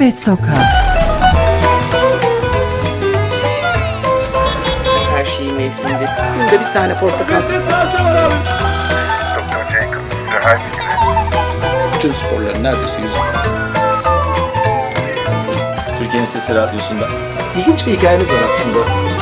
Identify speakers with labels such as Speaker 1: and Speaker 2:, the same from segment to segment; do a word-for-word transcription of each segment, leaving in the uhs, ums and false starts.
Speaker 1: Sohbet Sokağı.
Speaker 2: Her şeyi mevsiminde. Günde bir tane portakal.
Speaker 3: Doktor Jekyll, Mister Hyde gibi.
Speaker 4: Bütün sporların neredeyse yüzü. Türkiye'nin Sesi Radyosu'nda.
Speaker 5: İlginç bir hikayeniz var aslında.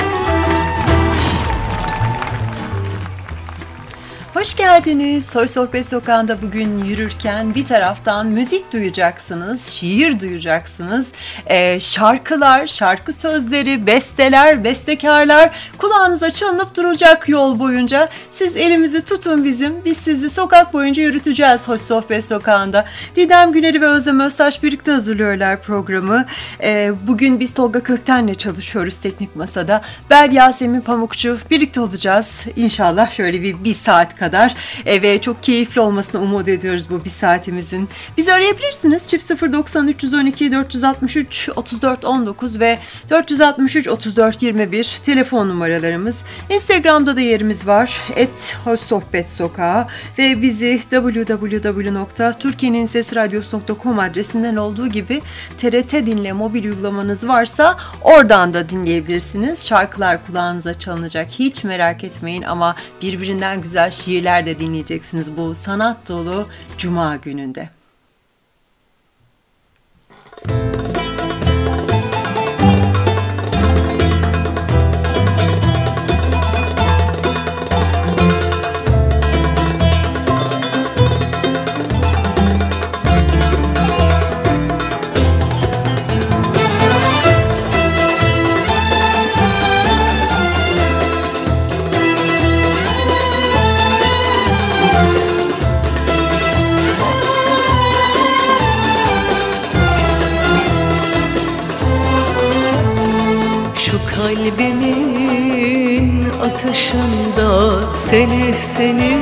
Speaker 1: Hoş geldiniz. Hoş Sohbet Sokağı'nda bugün yürürken bir taraftan müzik duyacaksınız, şiir duyacaksınız, ee, şarkılar, şarkı sözleri, besteler, bestekarlar kulağınıza çalınıp duracak yol boyunca. Siz elimizi tutun bizim, biz sizi sokak boyunca yürüteceğiz Hoş Sohbet Sokağı'nda. Didem Güneri ve Özlem Öztaş birlikte hazırlıyorlar programı. Ee, bugün biz Tolga Kökten'le çalışıyoruz Teknik Masa'da. Ben Yasemin Pamukçu, birlikte olacağız. İnşallah şöyle bir, bir saat kadar. E, ve çok keyifli olmasını umut ediyoruz bu bir saatimizin. Bizi arayabilirsiniz. Çift sıfır doksan üç yüz on iki dört altı üç otuz dört on dokuz ve dört altı üç otuz dört yirmi bir telefon numaralarımız. Instagram'da da yerimiz var. et hoş sohbet sokağı ve bizi double-u double-u double-u nokta türkiye'nin sesi radyosu nokta com adresinden olduğu gibi T R T Dinle mobil uygulamanız varsa oradan da dinleyebilirsiniz. Şarkılar kulağınıza çalınacak. Hiç merak etmeyin ama birbirinden güzel şiirler de dinleyeceksiniz bu sanat dolu Cuma gününde.
Speaker 6: Kalbimin atışında seni seni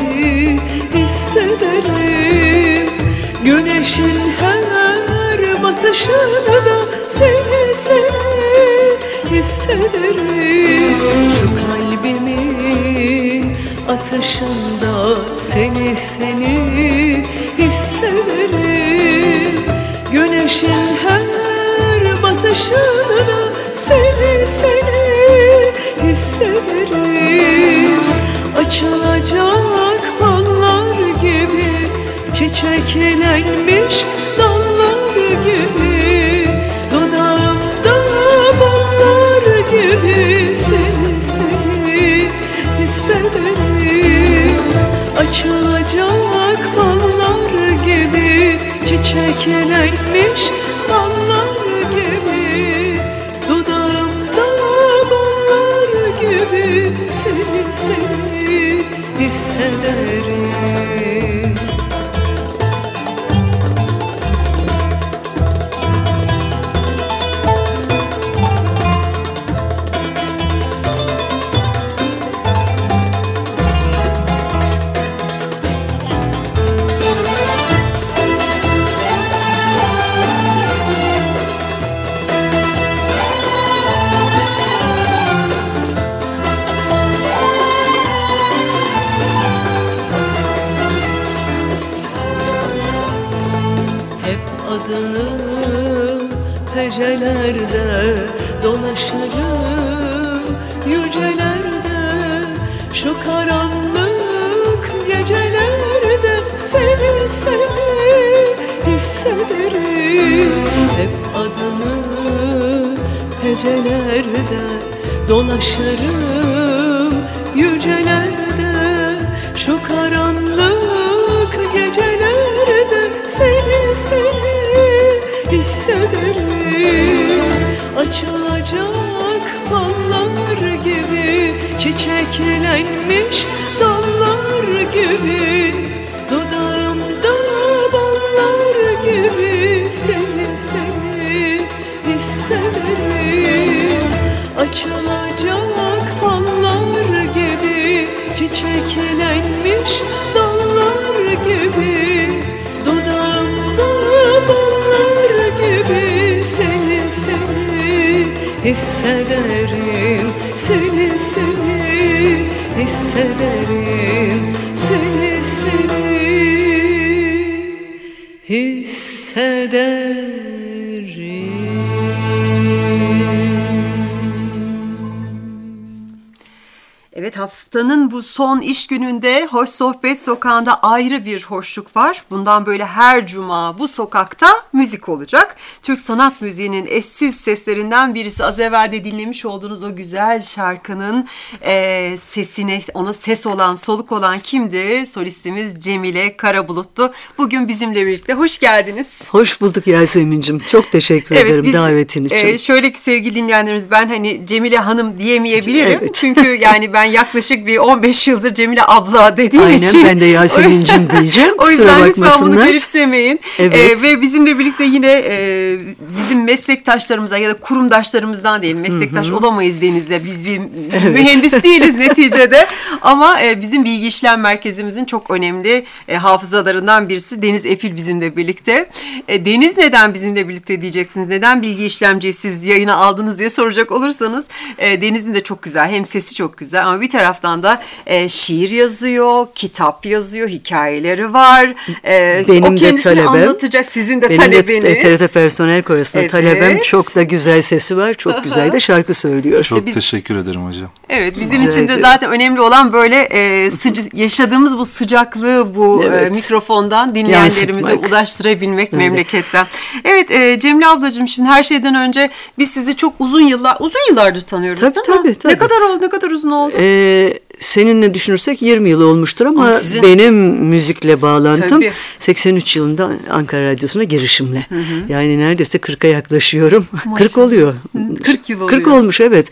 Speaker 6: hissederim. Güneşin her batışında da seni seni hissederim. Şu kalbimin atışında seni seni hissederim. Güneşin her batışında da seni seni hissederim. Açılacak fallar gibi, çiçeklenmiş dallar gibi, dudağımda ballar gibi seni seni hissederim. Açılacak fallar gibi, çiçeklenmiş dallar gibi, dudağımda ballar gibi seni seni hissederim. Gecelerde dolaşırım, yücelerde, şu karanlık gecelerde seni seni hissederim. Hep adını hecelerde dolaşırım, yücelerde, şu karanlık gecelerde seni seni hissederim. Açılacak fallar gibi, çiçeklenmiş dallar gibi, dudağımda ballar gibi seni seni hissederim. Açılacak fallar gibi, çiçeklenmiş dallar gibi, dudağımda ballar gibi seni seni hissederim. Seni seni hissederim. Seni seni hissederim.
Speaker 1: Evet, haftanın bu son iş gününde Hoş Sohbet Sokağı'nda ayrı bir hoşluk var. Bundan böyle her cuma bu sokakta müzik olacak. Türk sanat müziğinin eşsiz seslerinden birisi. Az evvel de dinlemiş olduğunuz o güzel şarkının e, sesine, ona ses olan, soluk olan kimdi? Solistimiz Cemile Karabulut'tu. Bugün bizimle birlikte. Hoş geldiniz.
Speaker 7: Hoş bulduk Yasemin'cim. Çok teşekkür
Speaker 1: Evet,
Speaker 7: ederim
Speaker 1: biz,
Speaker 7: davetin için.
Speaker 1: E, şöyle ki sevgili dinleyenlerimiz, ben hani Cemile Hanım diyemeyebilirim.
Speaker 7: Evet.
Speaker 1: Çünkü yani ben yaklaşık bir on beş yıldır Cemile abla dediğim
Speaker 7: Aynen,
Speaker 1: için.
Speaker 7: ben de Yasemin'cim diyeceğim.
Speaker 1: O yüzden
Speaker 7: Kusura
Speaker 1: lütfen bunu
Speaker 7: bakmasınlar.
Speaker 1: garipsemeyin.
Speaker 7: Evet.
Speaker 1: E, ve bizimle birlikte yine e, bizim meslektaşlarımıza ya da kurumdaşlarımızdan değil, meslektaş Hı-hı. olamayız Deniz'le. Biz bir evet. mühendis değiliz neticede. Ama e, bizim bilgi işlem merkezimizin çok önemli e, hafızalarından birisi Deniz Efil bizimle birlikte. E, Deniz neden bizimle birlikte diyeceksiniz? Neden bilgi işlemciyi siz yayına aldınız diye soracak olursanız e, Deniz'in de çok güzel, hem sesi çok güzel ama bir taraftan da e, şiir yazıyor, kitap yazıyor, hikayeleri var. E,
Speaker 7: Benim
Speaker 1: o kendisini
Speaker 7: de talebem.
Speaker 1: anlatacak, sizin de
Speaker 7: Benim
Speaker 1: talebiniz.
Speaker 7: de T R T Personel Korosu'na
Speaker 1: Evet.
Speaker 7: talebem. Çok da güzel sesi var, çok güzel de şarkı söylüyor.
Speaker 3: Çok
Speaker 1: biz-
Speaker 3: teşekkür ederim hocam.
Speaker 1: Evet, bizim
Speaker 7: Rica
Speaker 1: için de
Speaker 7: ederim.
Speaker 1: zaten önemli olan böyle e, sıca- yaşadığımız bu sıcaklığı bu
Speaker 7: Evet.
Speaker 1: e, mikrofondan dinleyenlerimize
Speaker 7: Yansıtmak.
Speaker 1: ulaştırabilmek
Speaker 7: Öyle.
Speaker 1: memleketten. Evet e, Cemile ablacığım, şimdi her şeyden önce biz sizi çok uzun yıllar uzun yıllardır tanıyoruz
Speaker 7: Tabii,
Speaker 1: değil mi?
Speaker 7: tabii, tabii.
Speaker 1: Ne kadar oldu, ne kadar uzun oldu?
Speaker 7: Ee, seninle düşünürsek yirmi yıl olmuştur ama,
Speaker 1: Ama sizin-
Speaker 7: benim müzikle bağlantım
Speaker 1: Tabii.
Speaker 7: seksen üç yılında Ankara Radyosu'na girişimle. Yani neredeyse kırka yaklaşıyorum.
Speaker 1: Maşallah.
Speaker 7: kırk oluyor.
Speaker 1: kırk yıl oluyor.
Speaker 7: kırk olmuş, evet.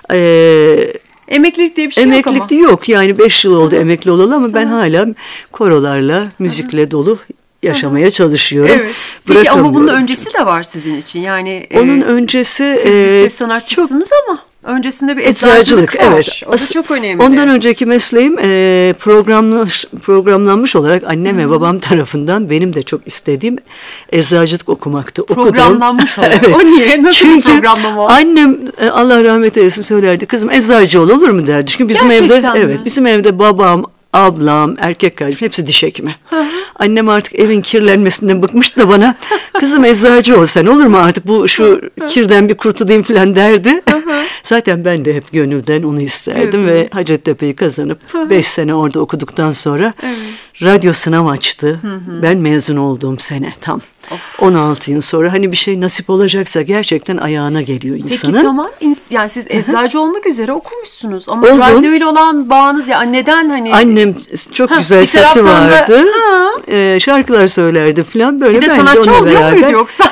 Speaker 7: Ee,
Speaker 1: Emeklilik diye bir şey yok ama.
Speaker 7: Emeklilik yok yani beş yıl oldu emekli olalı ama ben hala korolarla, müzikle dolu yaşamaya çalışıyorum.
Speaker 1: Evet. Peki ama bunun
Speaker 7: Bırakamıyorum.
Speaker 1: öncesi de var sizin için. Yani e,
Speaker 7: Onun öncesi
Speaker 1: siz bir
Speaker 7: e,
Speaker 1: ses sanatçısınız ama öncesinde bir
Speaker 7: eczacılık,
Speaker 1: eczacılık var.
Speaker 7: evet.
Speaker 1: O da
Speaker 7: As-
Speaker 1: çok önemli.
Speaker 7: Ondan önceki mesleğim e, programlanmış, programlanmış olarak annem ve babam tarafından benim de çok istediğim eczacılık okumaktı. Okudum.
Speaker 1: Programlanmış olarak.
Speaker 7: Evet.
Speaker 1: O niye? Nasıl
Speaker 7: Çünkü
Speaker 1: bir programlama o?
Speaker 7: annem e, Allah rahmet eylesin söylerdi. Kızım eczacı ol, olur mu derdi. Çünkü bizim
Speaker 1: Gerçekten
Speaker 7: evde
Speaker 1: mi?
Speaker 7: evet bizim evde babam, ablam, erkek kardeşim hepsi diş hekimi. Annem artık evin kirlenmesinden bıkmıştı da bana kızım eczacı ol sen, olur mu artık bu şu kirden bir kurtulayım falan derdi. Zaten ben de hep gönülden onu isterdim ve Hacettepe'yi kazanıp beş sene orada okuduktan sonra radyo sınav açtı. Ben mezun olduğum sene tam. on altı yıl sonra hani bir şey nasip olacaksa gerçekten ayağına geliyor insanın.
Speaker 1: Peki tamam, İns- yani siz eczacı olmak üzere okumuşsunuz ama
Speaker 7: Oldum.
Speaker 1: radyoyla olan bağınız ya neden hani
Speaker 7: Annem çok
Speaker 1: Ha,
Speaker 7: güzel
Speaker 1: bir
Speaker 7: sesi
Speaker 1: taraftan da-
Speaker 7: vardı.
Speaker 1: Ha.
Speaker 7: Ee, şarkılar söylerdi falan böyle.
Speaker 1: bir de
Speaker 7: ben
Speaker 1: sanatçı
Speaker 7: onunla
Speaker 1: oluyor
Speaker 7: beraber...
Speaker 1: muydu yoksa?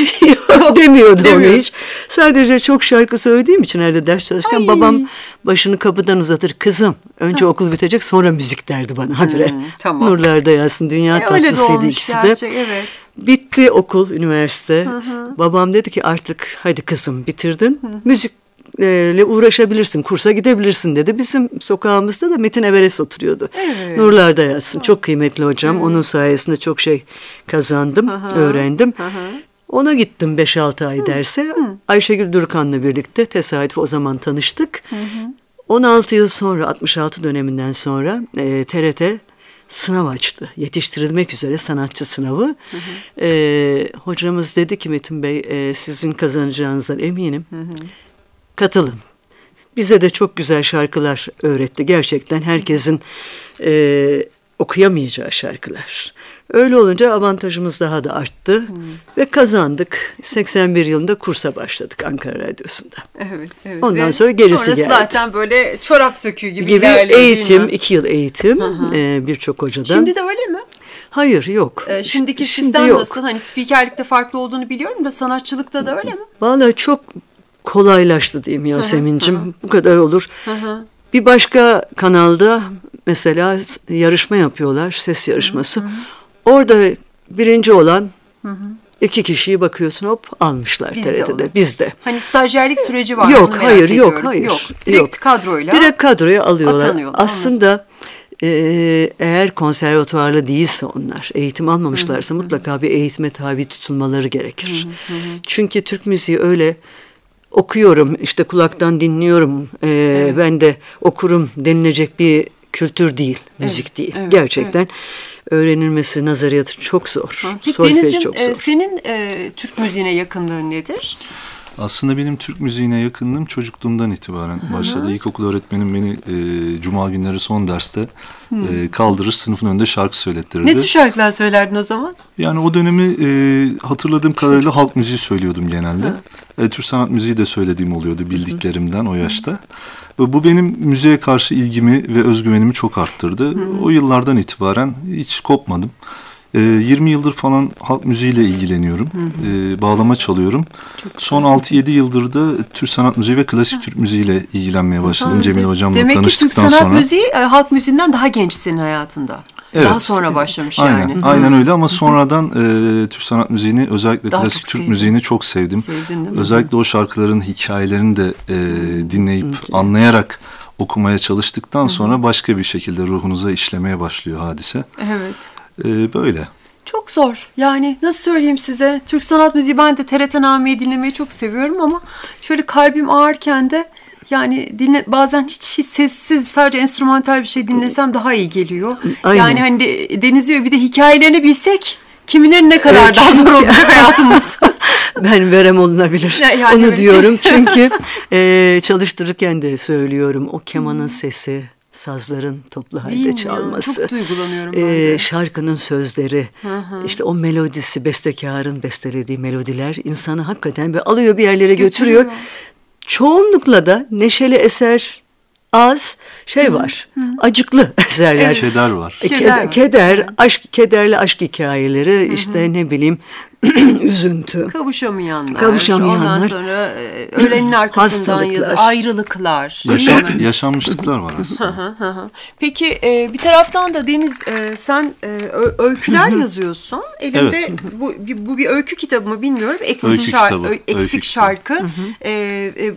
Speaker 7: Yok, demiyordu onu
Speaker 1: Demiyordu.
Speaker 7: hiç. Sadece çok şarkı söylediğim için evde ders çalışırken
Speaker 1: Ay.
Speaker 7: babam başını kapıdan uzatır. Kızım önce okul bitecek sonra müzik derdi bana habire.
Speaker 1: tamam.
Speaker 7: Nurlarda yazsın, dünya
Speaker 1: E, öyle de
Speaker 7: tatlısıydı
Speaker 1: olmuş
Speaker 7: ikisi de.
Speaker 1: gerçek, evet.
Speaker 7: Bitti okul, üniversite. Babam dedi ki artık hadi kızım bitirdin. Müzikle uğraşabilirsin, kursa gidebilirsin dedi. Bizim sokağımızda da Metin Everest oturuyordu.
Speaker 1: Evet.
Speaker 7: Nurlarda yazsın. Çok kıymetli hocam. Onun sayesinde çok şey kazandım, öğrendim. Ona gittim beş altı ay derse. Ayşegül Durkan'la birlikte tesadüf o zaman tanıştık. on altı yıl sonra, altmış altı döneminden sonra e, T R T sınav açtı. Yetiştirilmek üzere sanatçı sınavı. Hı hı. E, hocamız dedi ki Metin Bey e, sizin kazanacağınızdan eminim. Hı hı. Katılın. Bize de çok güzel şarkılar öğretti. Gerçekten herkesin e, okuyamayacağı şarkılar. Öyle olunca avantajımız daha da arttı. Hmm. Ve kazandık. seksen bir yılında kursa başladık Ankara Radyosu'nda.
Speaker 1: Evet, evet.
Speaker 7: Ondan
Speaker 1: Ve
Speaker 7: sonra gerisi
Speaker 1: sonrası
Speaker 7: geldi.
Speaker 1: zaten böyle çorap söküğü gibi,
Speaker 7: gibi
Speaker 1: ilerliyor,
Speaker 7: eğitim,
Speaker 1: değil mi?
Speaker 7: iki yıl eğitim e, birçok hocadan.
Speaker 1: Şimdi de öyle mi?
Speaker 7: Hayır, yok.
Speaker 1: Ee, şimdiki
Speaker 7: Şimdi
Speaker 1: sistem
Speaker 7: yok.
Speaker 1: nasıl? Hani spikerlikte farklı olduğunu biliyorum da sanatçılıkta da öyle mi?
Speaker 7: Vallahi çok kolaylaştı diyeyim Yasemin'cim. Bu kadar olur. Bir başka kanalda mesela yarışma yapıyorlar, ses yarışması. Orada birinci olan iki kişiyi bakıyorsun hop almışlar
Speaker 1: Bizde
Speaker 7: T R T'de.
Speaker 1: olur.
Speaker 7: Bizde.
Speaker 1: Hani stajyerlik süreci var.
Speaker 7: Yok,
Speaker 1: onu merak
Speaker 7: hayır, yok,
Speaker 1: ediyorum.
Speaker 7: hayır.
Speaker 1: Yok, direkt
Speaker 7: Yok.
Speaker 1: kadroyla.
Speaker 7: Direkt kadroya alıyorlar.
Speaker 1: Atanıyorlar,
Speaker 7: Aslında e, eğer konservatuvarlı değilse onlar, eğitim almamışlarsa mutlaka bir eğitime tabi tutulmaları gerekir. Çünkü Türk müziği öyle okuyorum, işte kulaktan dinliyorum, e, evet. ben de okurum denilecek bir kültür değil, müzik evet, değil. Evet, gerçekten evet. öğrenilmesi, nazariyatı çok zor.
Speaker 1: Peki Denizciğim, e, senin e, Türk müziğine yakınlığın nedir?
Speaker 8: Aslında benim Türk müziğine yakınlığım çocukluğumdan itibaren başladı. İlkokul öğretmenim beni e, cuma günleri son derste e, kaldırır, sınıfın önünde şarkı söylettirirdi.
Speaker 1: Ne tür şarkılar söylerdin o zaman?
Speaker 8: Yani o dönemi e, hatırladığım kadarıyla halk müziği söylüyordum genelde. E, Türk sanat müziği de söylediğim oluyordu bildiklerimden o yaşta. Ve bu benim müziğe karşı ilgimi ve özgüvenimi çok arttırdı. Hı. O yıllardan itibaren hiç kopmadım. E, yirmi yıldır falan halk müziğiyle ilgileniyorum. E, bağlama çalıyorum. Çok Son altı yedi yıldır da Türk sanat müziği ve klasik Hı. Türk müziğiyle ilgilenmeye başladım. Ha, Cemile Hocam'la
Speaker 1: demek
Speaker 8: tanıştıktan
Speaker 1: sonra. Demek ki Türk sanat
Speaker 8: sonra.
Speaker 1: müziği halk müziğinden daha genç senin hayatında. Evet. Daha sonra başlamış
Speaker 8: aynen,
Speaker 1: yani.
Speaker 8: Aynen öyle ama sonradan e, Türk sanat müziğini, özellikle daha klasik Türk sevdim. müziğini çok sevdim.
Speaker 1: Sevdin değil mi?
Speaker 8: Özellikle o şarkıların hikayelerini de e, dinleyip hmm. anlayarak okumaya çalıştıktan sonra başka bir şekilde ruhunuza işlemeye başlıyor hadise.
Speaker 1: Evet.
Speaker 8: E, böyle.
Speaker 1: Çok zor. Yani nasıl söyleyeyim size? Türk sanat müziği, ben de T R T Name'yi dinlemeyi çok seviyorum ama şöyle kalbim ağırken de yani dinle, bazen hiç, hiç sessiz, sadece enstrümantal bir şey dinlesem daha iyi geliyor. Aynen. Yani hani de, Deniz diyor, bir de hikayelerini bilsek kimilerin ne kadar evet, daha zor olacak hayatımız.
Speaker 7: Ben verem olunabilir. Yani, Onu evet. diyorum çünkü e, çalıştırırken de söylüyorum. O kemanın sesi, sazların toplu halde çalması.
Speaker 1: Çok duygulanıyorum ben de.
Speaker 7: E, şarkının sözleri, hı hı. işte o melodisi, bestekarın bestelediği melodiler insanı hakikaten bir alıyor, bir yerlere götürüyor. götürüyor. Çoğunlukla da neşeli eser az, şey hı, var, hı. acıklı eserler.
Speaker 8: Evet. Keder var.
Speaker 7: E,
Speaker 1: keder,
Speaker 7: keder, keder aşk, kederli aşk hikayeleri, hı hı. işte ne bileyim, üzüntü.
Speaker 1: Kavuşamayanlar.
Speaker 7: Kavuşamayanlar.
Speaker 1: Ondan sonra e, ölenin arkasından yazı, ayrılıklar.
Speaker 8: Yaşam, yaşanmışlıklar var aslında.
Speaker 1: Peki e, bir taraftan da Deniz, e, sen e, öyküler yazıyorsun. Elimde evet. bu, bu bir öykü kitabı mı bilmiyorum. Eksik,
Speaker 8: öykü
Speaker 1: şar-
Speaker 8: kitabı.
Speaker 1: ö- eksik
Speaker 8: öykü
Speaker 1: şarkı. E, e,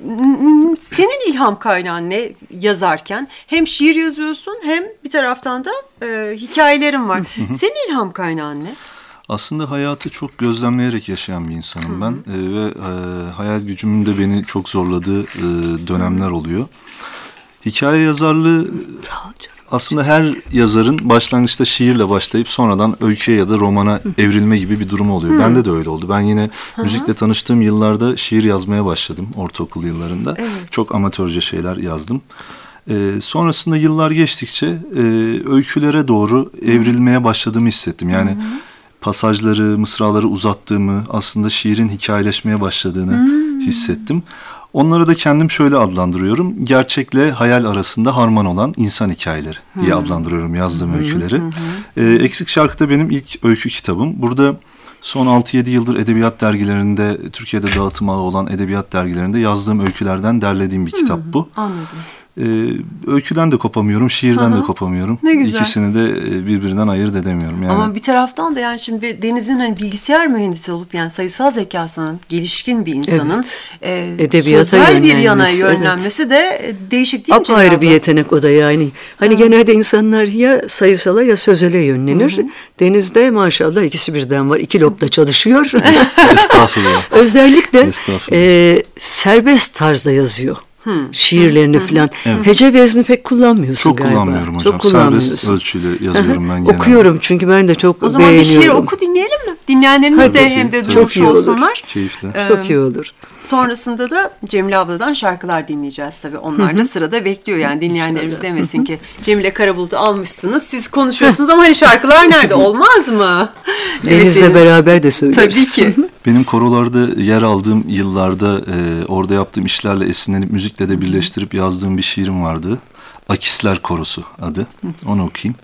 Speaker 1: senin ilham kaynağın ne yazarken? Hem şiir yazıyorsun hem bir taraftan da e, hikayelerin var. Senin ilham kaynağın ne?
Speaker 8: Aslında hayatı çok gözlemleyerek yaşayan bir insanım ben e, ve e, hayal gücümün de beni çok zorladığı e, dönemler oluyor. Hikaye yazarlığı aslında her yazarın başlangıçta şiirle başlayıp sonradan öyküye ya da romana evrilme gibi bir durum oluyor. Hı. Bende de öyle oldu. Ben yine Hı. müzikle tanıştığım yıllarda şiir yazmaya başladım ortaokul yıllarında. Evet. Çok amatörce şeyler yazdım. Ee, sonrasında yıllar geçtikçe e, öykülere doğru evrilmeye başladığımı hissettim. Yani Hı. pasajları, mısraları uzattığımı, aslında şiirin hikayeleşmeye başladığını hmm. hissettim. Onları da kendim şöyle adlandırıyorum. Gerçekle hayal arasında harman olan insan hikayeleri diye hmm. adlandırıyorum yazdığım hmm. öyküleri. Hmm. Ee, Eksik Şarkı da benim ilk öykü kitabım. Burada son altı yedi yıldır edebiyat dergilerinde, Türkiye'de dağıtım ağı olan edebiyat dergilerinde yazdığım öykülerden derlediğim bir hmm. kitap bu.
Speaker 1: Anladım.
Speaker 8: Ee, öyküden de kopamıyorum, şiirden Aha, de kopamıyorum.
Speaker 1: Ne güzel.
Speaker 8: İkisini de birbirinden ayırt edemiyorum. Yani.
Speaker 1: Ama bir taraftan da yani şimdi Deniz'in hani bilgisayar mühendisi olup yani sayısal zekasının gelişkin bir insanın evet. e, sosyal bir yana yönlenmesi evet. de değişik değil mi?
Speaker 7: Apayrı bir yetenek o da yani. Hani evet. genelde insanlar ya sayısala ya sözele yönlenir. Hı hı. Deniz'de maşallah ikisi birden var. İki lobda çalışıyor.
Speaker 8: Estağfurullah.
Speaker 7: Özellikle Estağfurullah. E, serbest tarzda yazıyor. Hmm. Şiirlerini hmm. falan. Evet. Hece vezni pek kullanmıyorsun
Speaker 8: çok
Speaker 7: galiba.
Speaker 8: Çok kullanmıyorum hocam. Çok kullanmıyorsun. Serbest ölçüyle yazıyorum ben genelde.
Speaker 7: Okuyorum çünkü ben de çok
Speaker 1: beğeniyorum. O zaman
Speaker 7: beğeniyorum.
Speaker 1: bir şiir oku dinleyelim mi? Dinleyenlerimiz Hadi, de hem de duymuş olsunlar.
Speaker 8: Keyifli.
Speaker 1: Ee,
Speaker 7: çok iyi olur.
Speaker 1: Sonrasında da Cemile abladan şarkılar dinleyeceğiz tabii. Onlar da sırada bekliyor yani dinleyenlerimiz demesin ki Cemile Karabulut'u almışsınız. Siz konuşuyorsunuz ama hani şarkılar nerede? Olmaz mı?
Speaker 7: Deniz'le evet, beraber de söyleriz.
Speaker 1: Tabii ki.
Speaker 8: Benim korolarda yer aldığım yıllarda e, orada yaptığım işlerle esinlenip müzikle de birleştirip yazdığım bir şiirim vardı. Akisler Korosu adı. Onu okuyayım.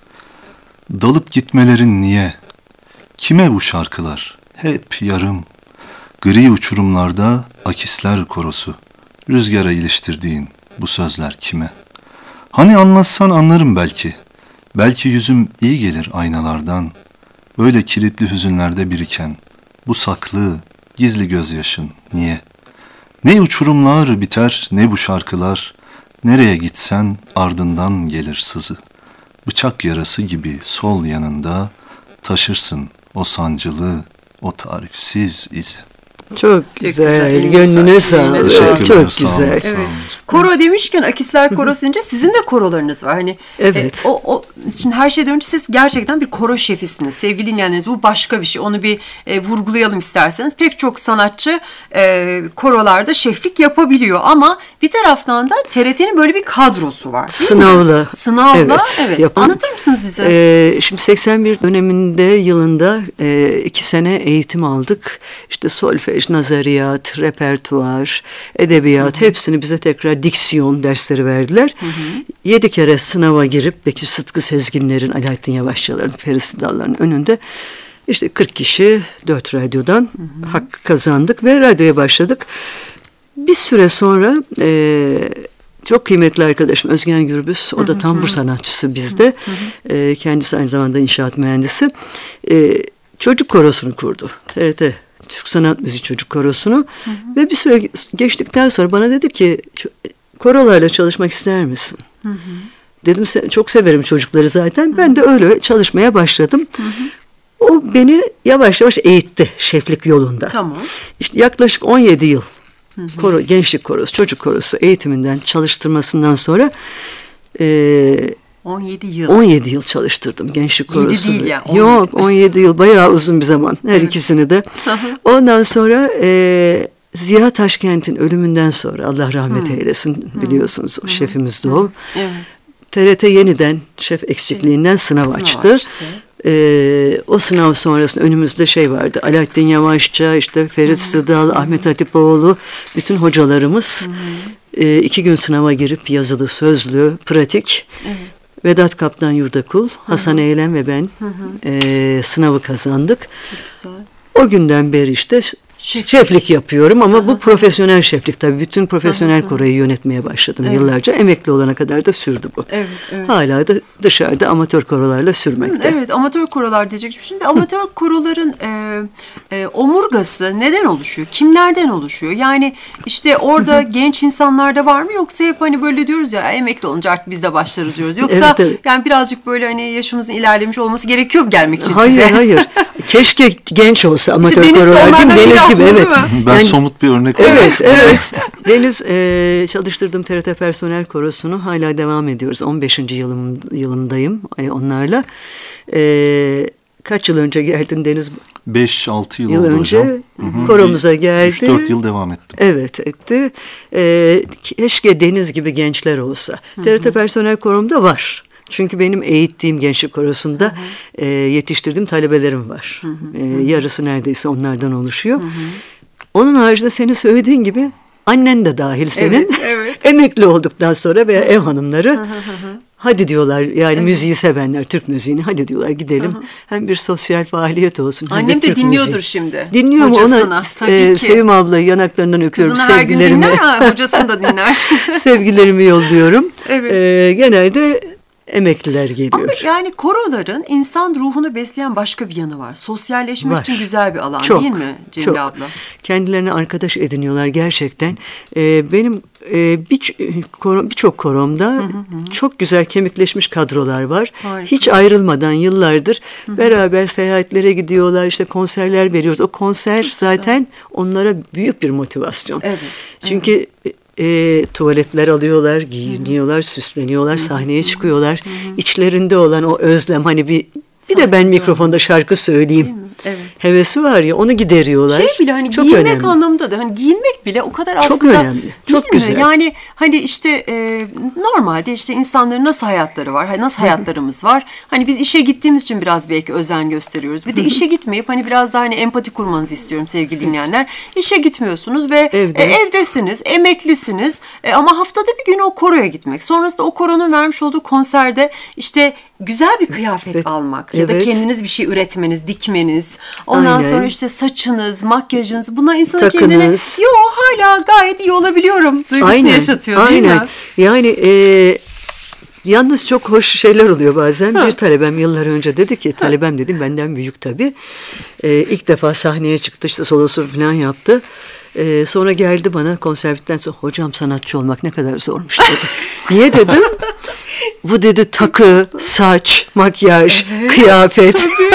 Speaker 8: Dalıp gitmelerin niye? Kime bu şarkılar? Hep yarım. Gri uçurumlarda akisler korosu. Rüzgara iliştirdiğin bu sözler kime? Hani anlatsan anlarım belki. Belki yüzüm iyi gelir aynalardan. Böyle kilitli hüzünlerde biriken bu saklı, gizli gözyaşın niye? Ne uçurumlar biter, ne bu şarkılar. Nereye gitsen ardından gelir sızı. Bıçak yarası gibi sol yanında taşırsın o sancılı, o tarifsiz izi.
Speaker 7: Çok güzel, gönlüne sağlık. Çok güzel.
Speaker 8: Evet.
Speaker 1: Koro demişken Akisler Korosu deyince sizin de korolarınız var. Hani
Speaker 7: Evet.
Speaker 1: e, o, o şimdi her şeyden önce siz gerçekten bir koro şefisiniz. Sevgili dinleyenleriniz, bu başka bir şey. Onu bir e, vurgulayalım isterseniz. Pek çok sanatçı e, korolarda şeflik yapabiliyor ama bir taraftan da T R T'nin böyle bir kadrosu var.
Speaker 7: Sınavla.
Speaker 1: Sınavla. Evet.
Speaker 7: Evet, yapan.
Speaker 1: Anlatır mısınız bize?
Speaker 7: Ee, şimdi seksen bir döneminde yılında e, iki sene eğitim aldık. İşte solfej, nazariyat, repertuar, edebiyat, hı hı, hepsini bize tekrar diksiyon dersleri verdiler. Hı hı. Yedi kere sınava girip Bekir Sıtkı Sezginler'in, Alaaddin Yavaşçılar'ın, Ferit Sidal'ların önünde işte kırk kişi dört radyodan hı hı. hak kazandık ve radyoya başladık. Bir süre sonra e, çok kıymetli arkadaşım Özgen Gürbüz, o da tambur sanatçısı bizde. Hı hı. E, kendisi aynı zamanda inşaat mühendisi. E, çocuk korosunu kurdu. T R T Türk Sanat Müziği Çocuk Korosunu. Hı hı. Ve bir süre geçtikten sonra bana dedi ki, korolarla çalışmak ister misin? Hı hı. Dedim, çok severim çocukları zaten. Hı hı. Ben de öyle çalışmaya başladım. Hı hı. O beni yavaş yavaş eğitti şeflik yolunda. Tamam. İşte yaklaşık on yedi yıl. Hı hı. Koro, gençlik korosu, çocuk korosu eğitiminden, çalıştırmasından sonra e,
Speaker 1: on yedi yıl.
Speaker 7: on yedi yıl çalıştırdım gençlik korosunu.
Speaker 1: yedi değil yani.
Speaker 7: Yok, on yedi yıl bayağı uzun bir zaman her evet. ikisini de. Ondan sonra e, Ziya Taşkent'in ölümünden sonra, Allah rahmet hı. eylesin, biliyorsunuz hı. o şefimiz de o. Evet. T R T yeniden şef eksikliğinden sınav, sınav açtı. açtı. Ee, o sınav sonrasında önümüzde şey vardı. Alaaddin Yavaşça, işte Ferit Sidal, Ahmet Hatipoğlu, bütün hocalarımız e, iki gün sınava girip yazılı, sözlü, pratik. Evet. Vedat Kaptan Yurdakul, Hasan Eylem ve ben hı hı. E, sınavı kazandık. Güzel. O günden beri işte Şef. şeflik yapıyorum ama aha. bu profesyonel şeflik tabii. Bütün profesyonel aha. koroyu yönetmeye başladım evet. yıllarca. Emekli olana kadar da sürdü bu. Evet, evet. Hala da dışarıda amatör korolarla sürmekte.
Speaker 1: Evet, amatör korolar diyecektim. Şimdi amatör koroların e, e, omurgası neden oluşuyor? Kimlerden oluşuyor? Yani işte orada genç insanlar da var mı? Yoksa hep hani böyle diyoruz ya, emekli olunca artık biz de başlarız diyoruz. Yoksa evet, evet. yani birazcık böyle hani yaşımızın ilerlemiş olması gerekiyor mu gelmek için
Speaker 7: hayır, size? Hayır hayır. Keşke genç olsa amatör işte korolar değil mi? Deniz gibi evet.
Speaker 8: Ben yani, somut bir örnek olarak.
Speaker 7: Evet, evet. Deniz e, çalıştırdığım T R T personel korosunu hala devam ediyoruz. on beşinci yılım, yılımdayım e, onlarla. E, kaç yıl önce geldin Deniz?
Speaker 8: beş altı yıl,
Speaker 7: yıl
Speaker 8: oldu
Speaker 7: önce
Speaker 8: hocam.
Speaker 7: Koromuza geldi.
Speaker 8: üç dört yıl devam ettim.
Speaker 7: Evet, etti. E, keşke Deniz gibi gençler olsa. Hı hı. T R T personel koromda var. Çünkü benim eğittiğim gençlik korosunda hı hı. E, yetiştirdiğim talebelerim var. Hı hı. E, yarısı neredeyse onlardan oluşuyor. Hı hı. Onun haricinde senin söylediğin gibi annen de dahil senin. Evet, evet. Emekli olduktan sonra veya ev hanımları hı hı hı. hadi diyorlar yani evet. müziği sevenler, Türk müziğini hadi diyorlar gidelim. Hı hı. Hem bir sosyal faaliyet olsun.
Speaker 1: Annem de, de dinliyordur müziği. Şimdi.
Speaker 7: Dinliyor mu ona? E, Sevim ablayı yanaklarından öpüyorum.
Speaker 1: Kızını her gün dinler ha, hocasını da dinler.
Speaker 7: Sevgilerimi yolluyorum. Evet. E, genelde emekliler geliyor.
Speaker 1: Ama yani koroların insan ruhunu besleyen başka bir yanı var. Sosyalleşmek var. için güzel bir alan çok, değil mi Cemile çok. abla?
Speaker 7: Kendilerine arkadaş ediniyorlar gerçekten. Ee, benim e, birçok koromda hı hı hı. çok güzel kemikleşmiş kadrolar var. Harika. Hiç ayrılmadan yıllardır hı hı. beraber seyahatlere gidiyorlar. İşte konserler veriyoruz. O konser çok zaten güzel. Onlara büyük bir motivasyon. Evet. Çünkü evet. E, tuvaletler alıyorlar, giyiniyorlar, süsleniyorlar, sahneye çıkıyorlar. İçlerinde olan o özlem, hani bir bir de ben mikrofonda şarkı söyleyeyim. Evet. Hevesi var ya, onu gideriyorlar.
Speaker 1: Şey bile hani çok giyinmek önemli. Anlamında da hani giyinmek bile o kadar aslında.
Speaker 7: Çok önemli. Çok güzel.
Speaker 1: Mi? Yani hani işte e, normalde işte insanların nasıl hayatları var, nasıl hayatlarımız var. Hani biz işe gittiğimiz için biraz belki özen gösteriyoruz. Bir de işe gitmeyip hani biraz daha hani empati kurmanızı istiyorum sevgili dinleyenler. İşe gitmiyorsunuz ve Evde. e, evdesiniz, emeklisiniz e, ama haftada bir gün o koroya gitmek. Sonrasında o koronun vermiş olduğu konserde işte güzel bir kıyafet evet. almak ya evet. da kendiniz bir şey üretmeniz, dikmeniz. Ondan Aynen. sonra işte saçınız, makyajınız, bunlar insana Takınız. kendine yo hala gayet iyi olabiliyorum duygusunu Aynen. yaşatıyor değil Aynen. mi?
Speaker 7: Yani e, yalnız çok hoş şeyler oluyor bazen. Ha. Bir talebem yıllar önce dedi ki, talebem dedim benden büyük tabii. E, ilk defa sahneye çıktı, işte solosunu falan yaptı. Ee, sonra geldi bana konservitten sonra, hocam sanatçı olmak ne kadar zormuş dedi. Niye dedim? Bu dedi takı, saç, makyaj, evet, kıyafet.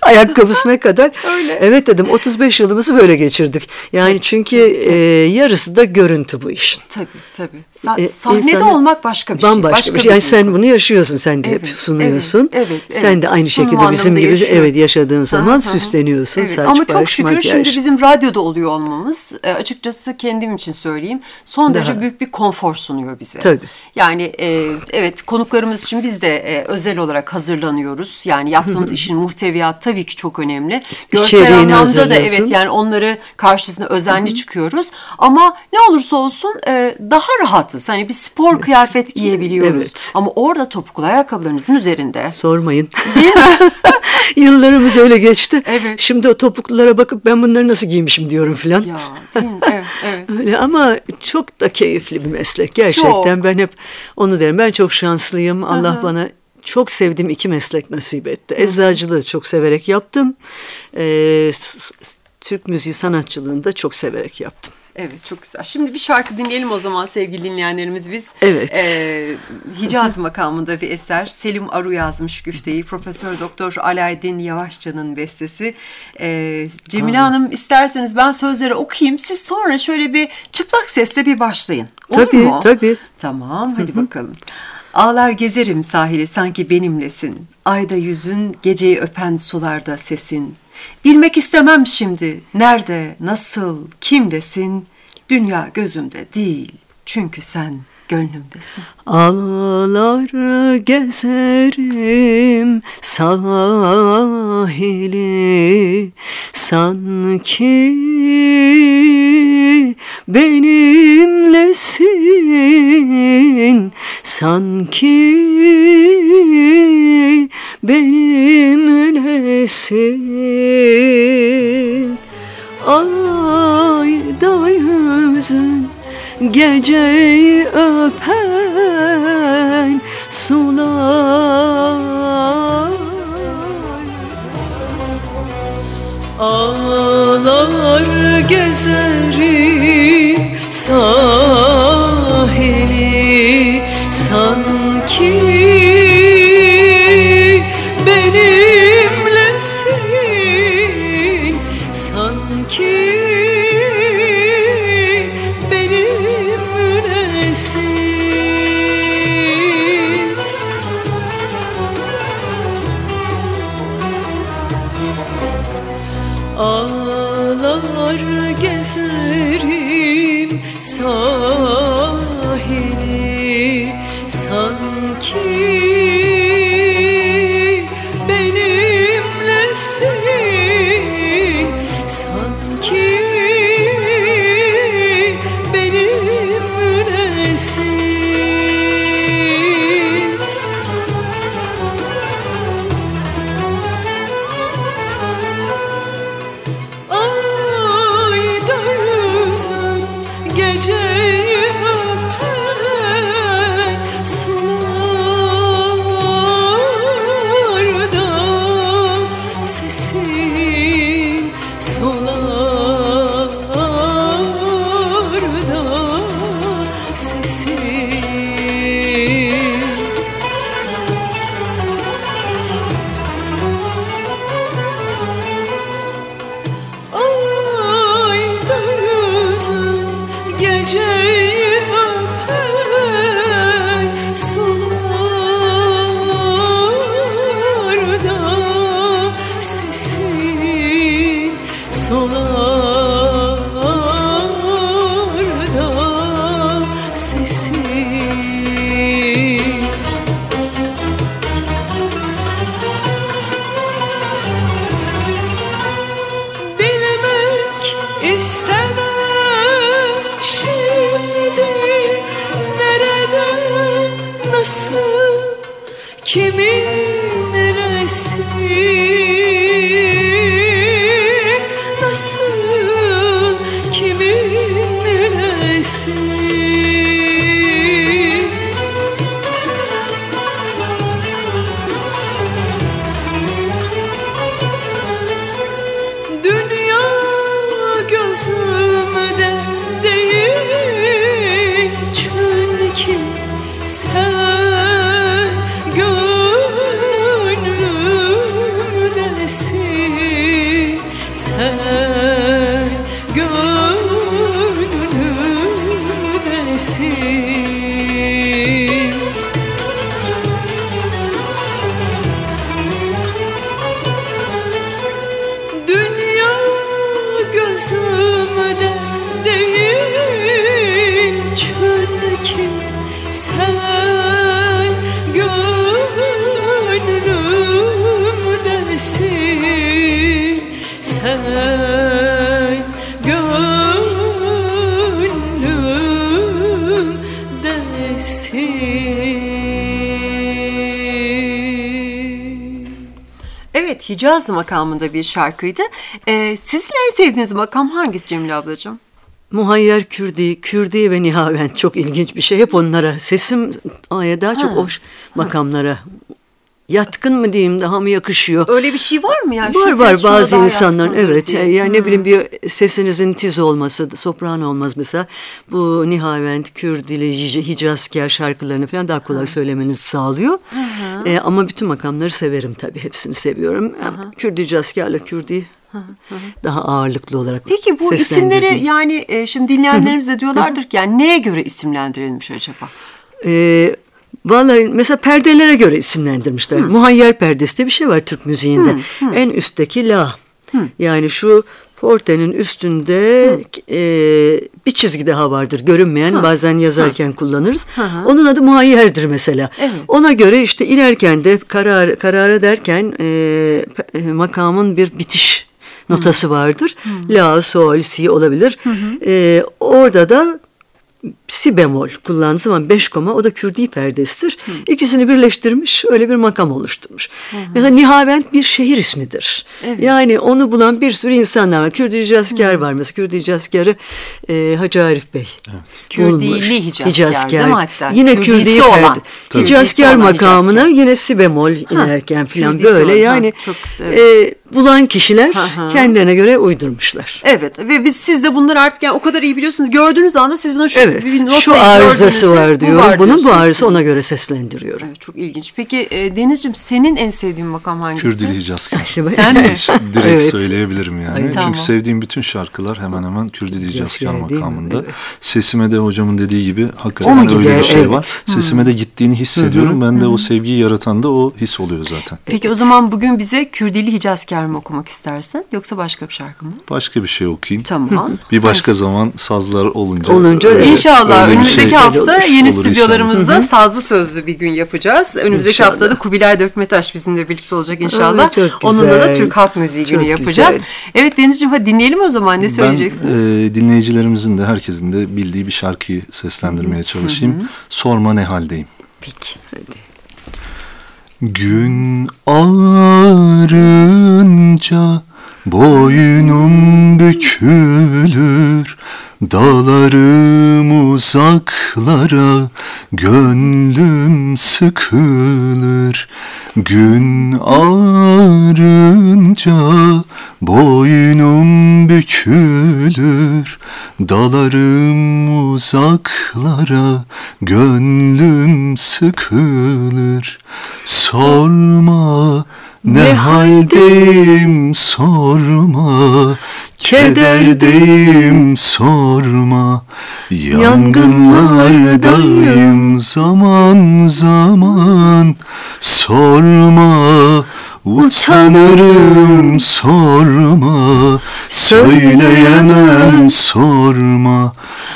Speaker 7: ayakkabısına kadar. Evet dedim, otuz beş yılımızı böyle geçirdik. Yani çünkü e, yarısı da görüntü bu işin.
Speaker 1: Tabii tabii. Sa-
Speaker 7: E,
Speaker 1: sahnede
Speaker 7: insanı-
Speaker 1: olmak başka bir şey.
Speaker 7: Bambaşka
Speaker 1: Başka
Speaker 7: bir şey. Yani
Speaker 1: duygu.
Speaker 7: sen bunu yaşıyorsun, sen de hep
Speaker 1: Evet,
Speaker 7: sunuyorsun.
Speaker 1: evet, evet,
Speaker 7: Sen
Speaker 1: evet.
Speaker 7: de aynı
Speaker 1: Sunum
Speaker 7: şekilde bizim
Speaker 1: anlamında
Speaker 7: gibi
Speaker 1: yaşıyorum.
Speaker 7: evet yaşadığın zaman
Speaker 1: Hı hı.
Speaker 7: süsleniyorsun.
Speaker 1: Evet,
Speaker 7: Saç,
Speaker 1: ama çok
Speaker 7: baş,
Speaker 1: şükür
Speaker 7: makyaj.
Speaker 1: şimdi bizim radyoda oluyor olmamız e, açıkçası kendim için söyleyeyim son derece
Speaker 7: Daha.
Speaker 1: büyük bir konfor sunuyor bize.
Speaker 7: Tabii.
Speaker 1: Yani e, evet konuklarımız için biz de e, özel olarak hazırlanıyoruz. Yani yaptığımız işin muhteviyatı tabii ki çok önemli. Görsel
Speaker 7: İçeriğini
Speaker 1: anlamda da
Speaker 7: hazırlıyorsun.
Speaker 1: evet yani onları karşısına özenli çıkıyoruz. Ama ne olursa olsun e, daha rahatız. Hani bir spor kıyafet giyebiliyoruz.
Speaker 7: Evet.
Speaker 1: Ama orada topuklu ayakkabılarınızın üzerinde.
Speaker 7: Sormayın.
Speaker 1: Değil mi?
Speaker 7: Yıllarımız öyle geçti.
Speaker 1: Evet.
Speaker 7: Şimdi o topuklulara bakıp ben bunları nasıl giymişim diyorum filan.
Speaker 1: Ya değil mi? Evet, evet.
Speaker 7: Öyle ama çok da keyifli bir meslek. Gerçekten
Speaker 1: Çok.
Speaker 7: ben hep onu derim. Ben çok şanslıyım. Allah bana çok sevdiğim iki meslek nasip etti. Eczacılığı çok severek yaptım. Ee, s- s- Türk müziği sanatçılığını da çok severek yaptım.
Speaker 1: Evet çok güzel. Şimdi bir şarkı dinleyelim o zaman sevgili dinleyenlerimiz biz.
Speaker 7: Evet.
Speaker 1: Ee, Hicaz makamında bir eser. Selim Aru yazmış güfteyi. Profesör Doktor Alaeddin Yavaşçı'nın bestesi. Ee, Cemile Hanım isterseniz ben sözleri okuyayım. Siz sonra şöyle bir çıplak sesle bir başlayın. Olur
Speaker 7: Tabii,
Speaker 1: mu?
Speaker 7: tabii.
Speaker 1: Tamam hadi bakalım. Ağlar gezerim sahili sanki benimlesin. Ayda yüzün, geceyi öpen sularda sesin. Bilmek istemem şimdi nerede, nasıl, kimdesin. Dünya gözümde değil çünkü sen gönlümdesin.
Speaker 7: Ağlar gezerim sahili sanki benimlesin, sanki benimlesin. Ayda yüzün, geceyi öpen sular.
Speaker 6: Ağlar gezerim sahili sanki benimlesin, sanki benimlesin. Ağlar gezerim sahili sanki benimlesin, sanki benimlesin. Ayda yüzün, geceyi öpen sularda sesin, sularda sesin. Ayda yüzün, geceyi öpen sularda sesin, sularda sesin. Bilmek istemem şimdi nerede, nasıl, kimin nesi, nasıl, kimin nesi. Dünya gözümde değil çünkü sen gönlümde
Speaker 1: Evet, Hicaz makamında bir şarkıydı. Ee, sizin en sevdiğiniz makam hangisi Cemile ablacığım?
Speaker 7: Muhayyer Kürdi, Kürdi ve Nihavent çok ilginç bir şey. Hep onlara sesim aya daha çok o makamlara yatkın mı diyeyim, daha mı yakışıyor?
Speaker 1: Öyle bir şey var mı yani?
Speaker 7: Var
Speaker 1: Şu
Speaker 7: var
Speaker 1: ses şuna
Speaker 7: bazı
Speaker 1: daha
Speaker 7: insanların
Speaker 1: yatkındır
Speaker 7: evet
Speaker 1: diye.
Speaker 7: yani ne
Speaker 1: Hmm.
Speaker 7: bileyim bir sesinizin tiz olması, sopran olmaz mesela. Bu Nihavent, Kürdili, Hicazkar şarkılarını falan daha kolay söylemenizi sağlıyor. Ee, ama bütün makamları severim tabii, hepsini seviyorum. Kürdi Hicazkar'la Kürdi daha ağırlıklı olarak
Speaker 1: Peki bu
Speaker 7: seslendirdiğim.
Speaker 1: isimleri yani e, şimdi dinleyenlerimiz de diyorlardır ki yani neye göre isimlendirilmiş acaba?
Speaker 7: Ee, Vallahi mesela perdelere göre isimlendirmişler. Hmm. Muhayyer perdesi diye bir şey var Türk müziğinde. Hmm. Hmm. En üstteki la. Hmm. Yani şu fortenin üstünde hmm. e, bir çizgi daha vardır görünmeyen. Ha. Bazen yazarken ha. kullanırız. Ha. Onun adı muhayyerdir mesela. Evet. Ona göre işte inerken de karar karar ederken e, e, makamın bir bitiş notası vardır. Hmm. La, sol, si olabilir. Hmm. E, orada da si bemol kullandığı zaman beş koma, o da Kürdi perdesidir. Hı. İkisini birleştirmiş, öyle bir makam oluşturmuş. Hı hı. Mesela Nihavent bir şehir ismidir. Evet. Yani onu bulan bir sürü insanlar var. Kürdi Hicazkar var mesela. Kürdi Hicazkar'ı e, Hacı Arif Bey. Evet.
Speaker 1: Kürdili Hicazkar, Hicazkar değil mi hatta?
Speaker 7: Yine Kürdi olan. Hicazkar makamına Hicazkar. Yine si bemol inerken falan böyle. Ha. Yani çok e, bulan kişiler ha. kendilerine göre uydurmuşlar.
Speaker 1: Evet ve biz siz de bunları artık yani o kadar iyi biliyorsunuz. Gördüğünüz anda siz bunu şu
Speaker 7: evet. Şu arızası var diyorum. Bu Bunun bu arızası ona göre seslendiriyorum.
Speaker 1: Evet, çok ilginç. Peki e, Denizciğim senin en sevdiğin makam hangisi?
Speaker 8: Kürdili Hicazkar.
Speaker 1: Sen mi?
Speaker 8: Direkt evet. söyleyebilirim yani. Ay, Çünkü tamam. sevdiğim bütün şarkılar hemen hemen Kürdili Hicazkar makamında. Evet. Sesime de hocamın dediği gibi hakikaten öyle gidiyor? bir şey evet. var. Hmm. Sesime de gittiğini hissediyorum. Hı-hı. Ben de Hı-hı. o sevgiyi yaratan da o his oluyor zaten.
Speaker 1: Peki evet. o zaman bugün bize Kürdili Hicazkar mı okumak istersin? Yoksa başka bir şarkı mı?
Speaker 8: Başka bir şey okuyayım.
Speaker 1: Tamam.
Speaker 8: Bir başka evet. zaman sazlar olunca.
Speaker 7: Olunca
Speaker 8: öyle,
Speaker 1: İnşallah önümüzdeki şey hafta olur, yeni
Speaker 8: olur
Speaker 1: stüdyolarımızda
Speaker 8: inşallah.
Speaker 1: sazlı sözlü bir gün yapacağız. Önümüzdeki inşallah. haftada Kubilay Dökmetaş bizimle birlikte olacak inşallah.
Speaker 7: Aa,
Speaker 1: onunla da Türk Halk Müziği Günü yapacağız. Güzel. Evet Denizciğim, hadi dinleyelim o zaman. Ne söyleyeceksiniz?
Speaker 8: Ben e, dinleyicilerimizin de herkesin de bildiği bir şarkıyı seslendirmeye çalışayım. Hı-hı. Sorma ne haldeyim.
Speaker 1: Peki. Hadi.
Speaker 8: Gün ağarınca boynum bükülür, dağlarım uzaklara, gönlüm sıkılır. Gün ağarınca boynum bükülür, dağlarım uzaklara, gönlüm sıkılır. Sorma ne haldeyim, sorma, kederdeyim, sorma, yangınlardayım zaman zaman, sorma, utanırım, sorma, söyleyemem, sorma,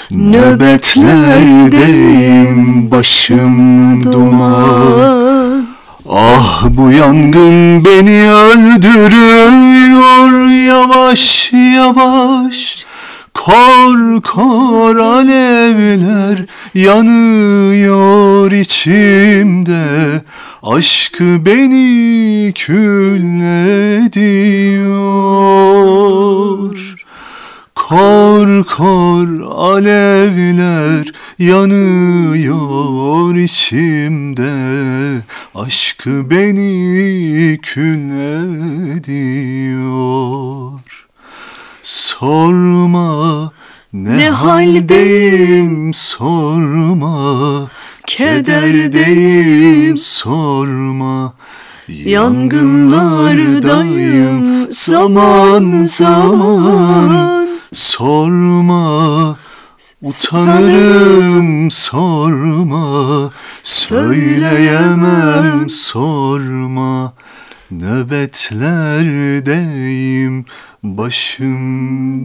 Speaker 8: nöbetlerdeyim, başım duman. Ah bu yangın beni öldürüyor yavaş yavaş, kor kor alevler yanıyor içimde, aşkı beni kül ediyor. Kor kor alevler yanıyor içimde, aşkı beni kül ediyor. Sorma ne, ne haldeyim, sorma, kederdeyim, sorma, yangınlardayım zaman zaman, sorma, utanırım, sorma, söyleyemem, sorma, nöbetlerdeyim, Başım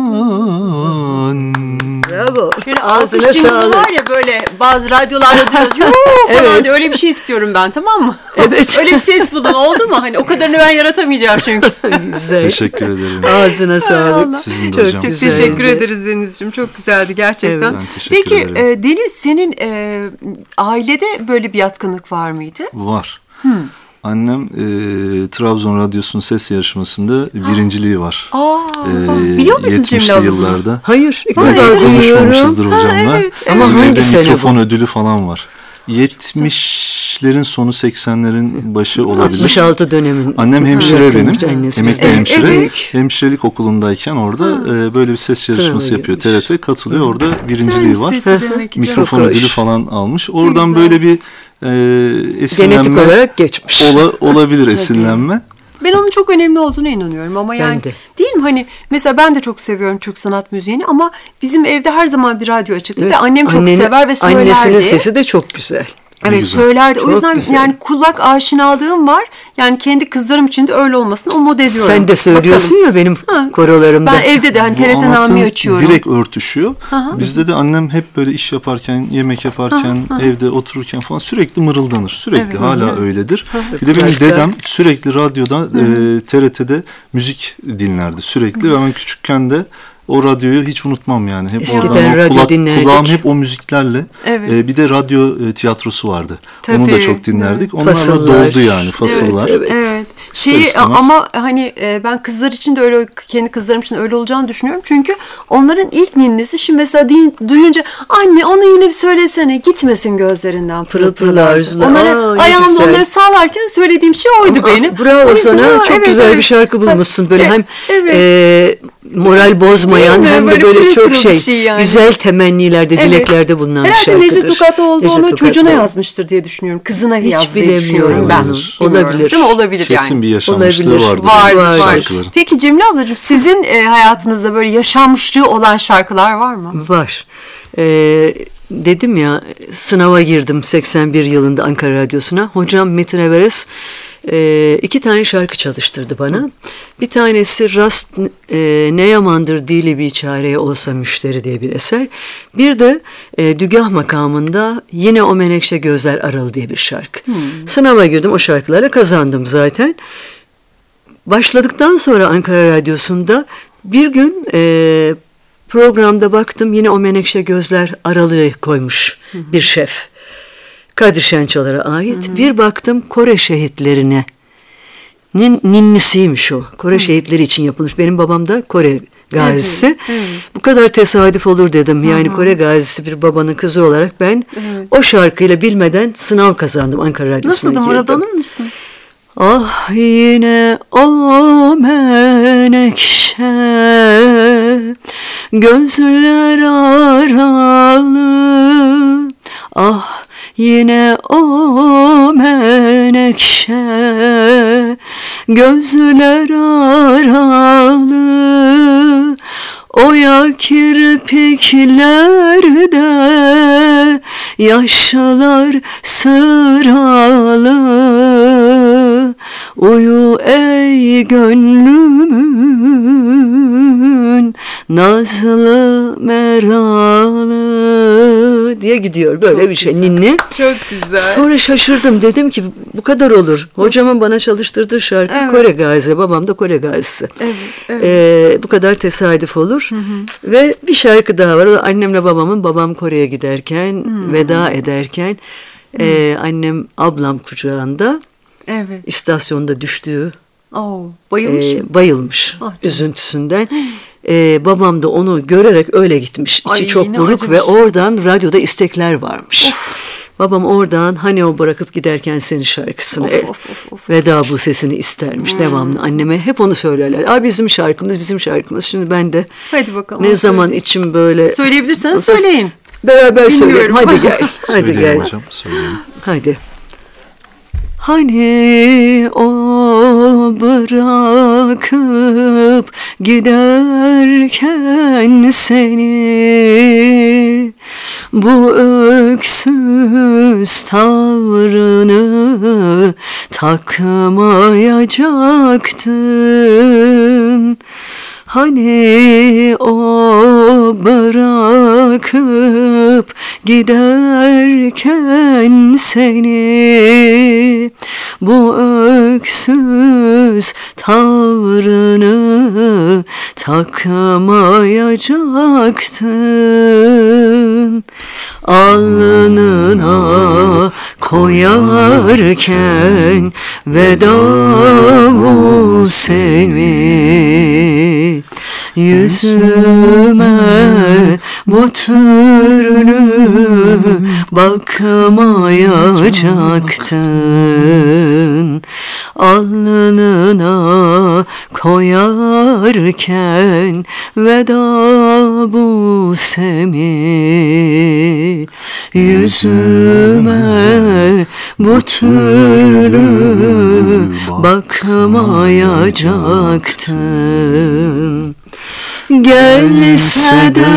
Speaker 8: duman.
Speaker 7: Bravo.
Speaker 1: Şöyle
Speaker 7: Ağzına
Speaker 1: alkış cimri
Speaker 7: sağlık.
Speaker 1: var ya böyle bazı radyolarda duyuyoruz. Yoo falan
Speaker 7: Evet.
Speaker 1: diye, öyle bir şey istiyorum ben, tamam mı?
Speaker 7: Evet.
Speaker 1: Öyle bir ses bulun, oldu mu? Hani o kadarını ben yaratamayacağım çünkü.
Speaker 7: Güzel.
Speaker 8: Teşekkür ederim.
Speaker 7: Ağzına
Speaker 1: Allah.
Speaker 7: sağlık.
Speaker 8: Sizin de
Speaker 7: Çok
Speaker 8: hocam.
Speaker 1: Çok
Speaker 7: güzeldi.
Speaker 1: teşekkür ederiz Denizciğim. Çok güzeldi gerçekten.
Speaker 8: Evet, ben teşekkür
Speaker 1: Peki
Speaker 8: ederim.
Speaker 1: e, Deniz, senin e, ailede böyle bir yatkınlık var mıydı?
Speaker 8: Var. Annem e, Trabzon Radyosu'nun ses yarışmasında birinciliği var.
Speaker 1: Aa,
Speaker 8: E,
Speaker 1: biliyor muydunuz Cemile
Speaker 8: yetmişli
Speaker 1: Hanım?
Speaker 8: yıllarda.
Speaker 7: Hayır. ilk
Speaker 8: Belki
Speaker 7: defa
Speaker 8: de
Speaker 7: duyuyorum.
Speaker 8: konuşmamışızdır hocamla.
Speaker 1: evet,
Speaker 7: Ama
Speaker 8: Bizim
Speaker 7: hangi
Speaker 8: evde
Speaker 7: sene
Speaker 8: mikrofon
Speaker 7: bu?
Speaker 8: ödülü falan var. yetmişlerin sonu seksenlerin başı olabilir.
Speaker 7: altmış altı dönemin.
Speaker 8: Annem hemşire
Speaker 7: yakın
Speaker 8: benim.
Speaker 7: annesi.
Speaker 8: Emekli
Speaker 1: Evet,
Speaker 8: hemşire.
Speaker 1: evet.
Speaker 8: Hemşirelik okulundayken orada e, böyle bir ses yarışması
Speaker 7: Sınava
Speaker 8: yapıyor.
Speaker 7: girmiş.
Speaker 8: T R T katılıyor. Orada birinciliği
Speaker 1: Güzelmiş
Speaker 8: var.
Speaker 1: sesi demek ki canım.
Speaker 8: Mikrofon
Speaker 7: Çok hoş.
Speaker 8: ödülü falan almış. Oradan
Speaker 1: güzel.
Speaker 8: böyle bir e, esinlenme
Speaker 7: Genetik olarak geçmiş.
Speaker 8: ola- olabilir esinlenme.
Speaker 1: Ben onun çok önemli olduğuna inanıyorum ama yani
Speaker 7: Ben de.
Speaker 1: değil mi, hani mesela ben de çok seviyorum Türk sanat müziğini ama bizim evde her zaman bir radyo açıktı
Speaker 7: Evet,
Speaker 1: ve annem çok
Speaker 7: annenin-
Speaker 1: sever ve söylerdi.
Speaker 7: Annesinin sesi de çok güzel.
Speaker 1: Evet,
Speaker 8: güzel.
Speaker 1: söylerdi. O
Speaker 7: Çok
Speaker 1: yüzden
Speaker 7: güzel.
Speaker 1: yani kulak aşinalığım var. Yani kendi kızlarım için de öyle olmasını umut ediyorum.
Speaker 7: Sen de söylüyorsun
Speaker 1: Bakalım.
Speaker 7: ya benim
Speaker 1: Ha.
Speaker 7: korolarımda.
Speaker 1: Ben evde de hani
Speaker 8: Bu
Speaker 1: T R T
Speaker 8: anlattığın
Speaker 1: Nami'yi açıyorum.
Speaker 8: direkt örtüşüyor. Bizde de annem hep böyle iş yaparken, yemek yaparken, evde otururken falan sürekli mırıldanır. Sürekli
Speaker 1: Evet.
Speaker 8: hala öyledir. Bir de benim
Speaker 7: Güzel.
Speaker 8: dedem sürekli radyoda e, T R T'de müzik dinlerdi sürekli. Ve ben küçükken de o radyoyu hiç unutmam yani. Hep
Speaker 7: Eskiden
Speaker 8: oradan o
Speaker 7: radyo
Speaker 8: kulak,
Speaker 7: dinlerdik.
Speaker 8: kulağım hep o müziklerle.
Speaker 1: Evet.
Speaker 8: E, bir de radyo e, tiyatrosu vardı. Onu da
Speaker 1: Tabii.
Speaker 8: çok dinlerdik. Onlarla
Speaker 7: Fasıllar.
Speaker 8: doldu yani fasıllar.
Speaker 7: Evet,
Speaker 1: Evet.
Speaker 7: evet.
Speaker 1: Şeyi,
Speaker 8: İster istemez.
Speaker 1: ama hani e, ben kızlar için de öyle, kendi kızlarım için öyle olacağını düşünüyorum. Çünkü onların ilk ninnisi şimdi mesela din, duyunca anne onu yine bir söylesene, gitmesin gözlerinden pırıl pırıl arzular. Onları
Speaker 7: Aa, ne
Speaker 1: ayağımda
Speaker 7: güzel.
Speaker 1: onları sağlarken söylediğim şey oydu
Speaker 7: Ama
Speaker 1: benim.
Speaker 7: Bravo
Speaker 1: O yüzden,
Speaker 7: sana.
Speaker 1: ha,
Speaker 7: Çok
Speaker 1: evet,
Speaker 7: güzel
Speaker 1: evet.
Speaker 7: bir şarkı bulmuşsun. Böyle
Speaker 1: Evet,
Speaker 7: hem
Speaker 1: evet.
Speaker 7: e, moral bozmayan
Speaker 1: Değil mi?
Speaker 7: hem de
Speaker 1: Böyle
Speaker 7: böyle
Speaker 1: pırıl
Speaker 7: çok
Speaker 1: pırıl bir
Speaker 7: şey,
Speaker 1: şey yani.
Speaker 7: güzel temennilerde,
Speaker 1: Evet.
Speaker 7: dileklerde bulunan bir
Speaker 1: Herhalde
Speaker 7: şarkıdır.
Speaker 1: Necdet Tokatlıoğlu da
Speaker 7: Necdet
Speaker 1: onu çocuğuna
Speaker 7: Tokatlıoğlu.
Speaker 1: yazmıştır diye düşünüyorum. Kızına
Speaker 7: Hiç
Speaker 1: yazdığı diye
Speaker 7: bilemiyorum.
Speaker 1: düşünüyorum ben.
Speaker 8: Olabilir.
Speaker 1: Bilmiyorum.
Speaker 7: Olabilir.
Speaker 1: Değil mi? Olabilir
Speaker 8: Kesin
Speaker 1: yani.
Speaker 8: bir yaşanmışlığı
Speaker 7: Olabilir.
Speaker 8: vardır.
Speaker 1: Var,
Speaker 8: yani
Speaker 1: var.
Speaker 8: şarkıların.
Speaker 1: Peki Cemile ablacığım, sizin e, hayatınızda böyle yaşanmışlığı olan şarkılar var mı?
Speaker 7: Var. Ee, dedim ya, sınava girdim seksen bir yılında Ankara Radyosu'na. Hocam Metin Everes e, iki tane şarkı çalıştırdı bana. Bir tanesi Rast e, ne yamandır dili bir çareye olsa müşteri diye bir eser. Bir de e, Dügah makamında Yine o menekşe gözler aralı diye bir şarkı. Sınava girdim, o şarkılarla kazandım zaten. Başladıktan sonra Ankara Radyosu'nda bir gün e, programda baktım, yine o menekşe gözler aralığı koymuş bir şef. Kadir Şençalar'a ait. Bir baktım Kore şehitlerine. Nin, ninnisiymiş o. Kore şehitleri için yapılmış. Benim babam da Kore gazisi.
Speaker 1: Evet, evet.
Speaker 7: Bu kadar tesadüf olur dedim. Yani Kore gazisi bir babanın kızı olarak ben
Speaker 1: Evet.
Speaker 7: o şarkıyla bilmeden sınav kazandım Ankara Radyosu'na.
Speaker 1: Nasıldı?
Speaker 7: girdim.
Speaker 1: Mırıldanır mısınız?
Speaker 7: Ah yine o menekşe gözler aralı, ah yine o menekşe gözler aralı, oya kirpiklerde yaşlar sıralı, uyu ey gönlümün nazlı meralı diye gidiyor böyle bir şey ninni.
Speaker 1: Çok güzel.
Speaker 7: Sonra şaşırdım, dedim ki bu kadar olur. Hocamın bana çalıştırdığı şarkı
Speaker 1: Evet.
Speaker 7: Kore gazisi, babam da Kore gazisi.
Speaker 1: Evet, evet.
Speaker 7: Ee, bu kadar tesadüf olur. Ve bir şarkı daha var. O da annemle babamın, babam Kore'ye giderken, veda ederken e, annem ablam kucağında
Speaker 1: Evet.
Speaker 7: istasyonda düştüğü,
Speaker 1: Oo, bayılmış
Speaker 7: e,
Speaker 1: mı?
Speaker 7: bayılmış
Speaker 1: Ah, canım.
Speaker 7: üzüntüsünden. E, babam da onu görerek öyle gitmiş. İçi
Speaker 1: Ay,
Speaker 7: çok
Speaker 1: ne
Speaker 7: buruk
Speaker 1: acımış.
Speaker 7: ve oradan radyoda istekler varmış. Babam oradan hani o bırakıp giderken senin şarkısını,
Speaker 1: Of,
Speaker 7: e,
Speaker 1: of, of, of.
Speaker 7: veda bu sesini istermiş devamlı. Anneme hep onu söylerler. Aa, bizim şarkımız, bizim şarkımız. Şimdi ben de
Speaker 1: Hadi bakalım.
Speaker 7: ne
Speaker 1: onu
Speaker 7: zaman
Speaker 1: söyleyin.
Speaker 7: içim böyle...
Speaker 1: Söyleyebilirseniz
Speaker 7: Nasıl-
Speaker 1: söyleyin.
Speaker 7: Beraber söyleyelim.
Speaker 1: Bilmiyorum.
Speaker 7: Hadi gel. Hadi
Speaker 8: Söyleyelim
Speaker 7: gel.
Speaker 8: hocam, söyleyelim.
Speaker 7: Hadi. Hani o bırakıp giderken seni, bu öksüz tavrını takmayacaktın. Hani o bırakıp giderken seni, bu öksüz tavrını takmayacaktın. Alnına koyarken veda bu seni, yüzüme bu türlü bakmayacaktın. Alnına koyarken veda bu semi, yüzüme bu türlü bakmayacaktın. Gelse de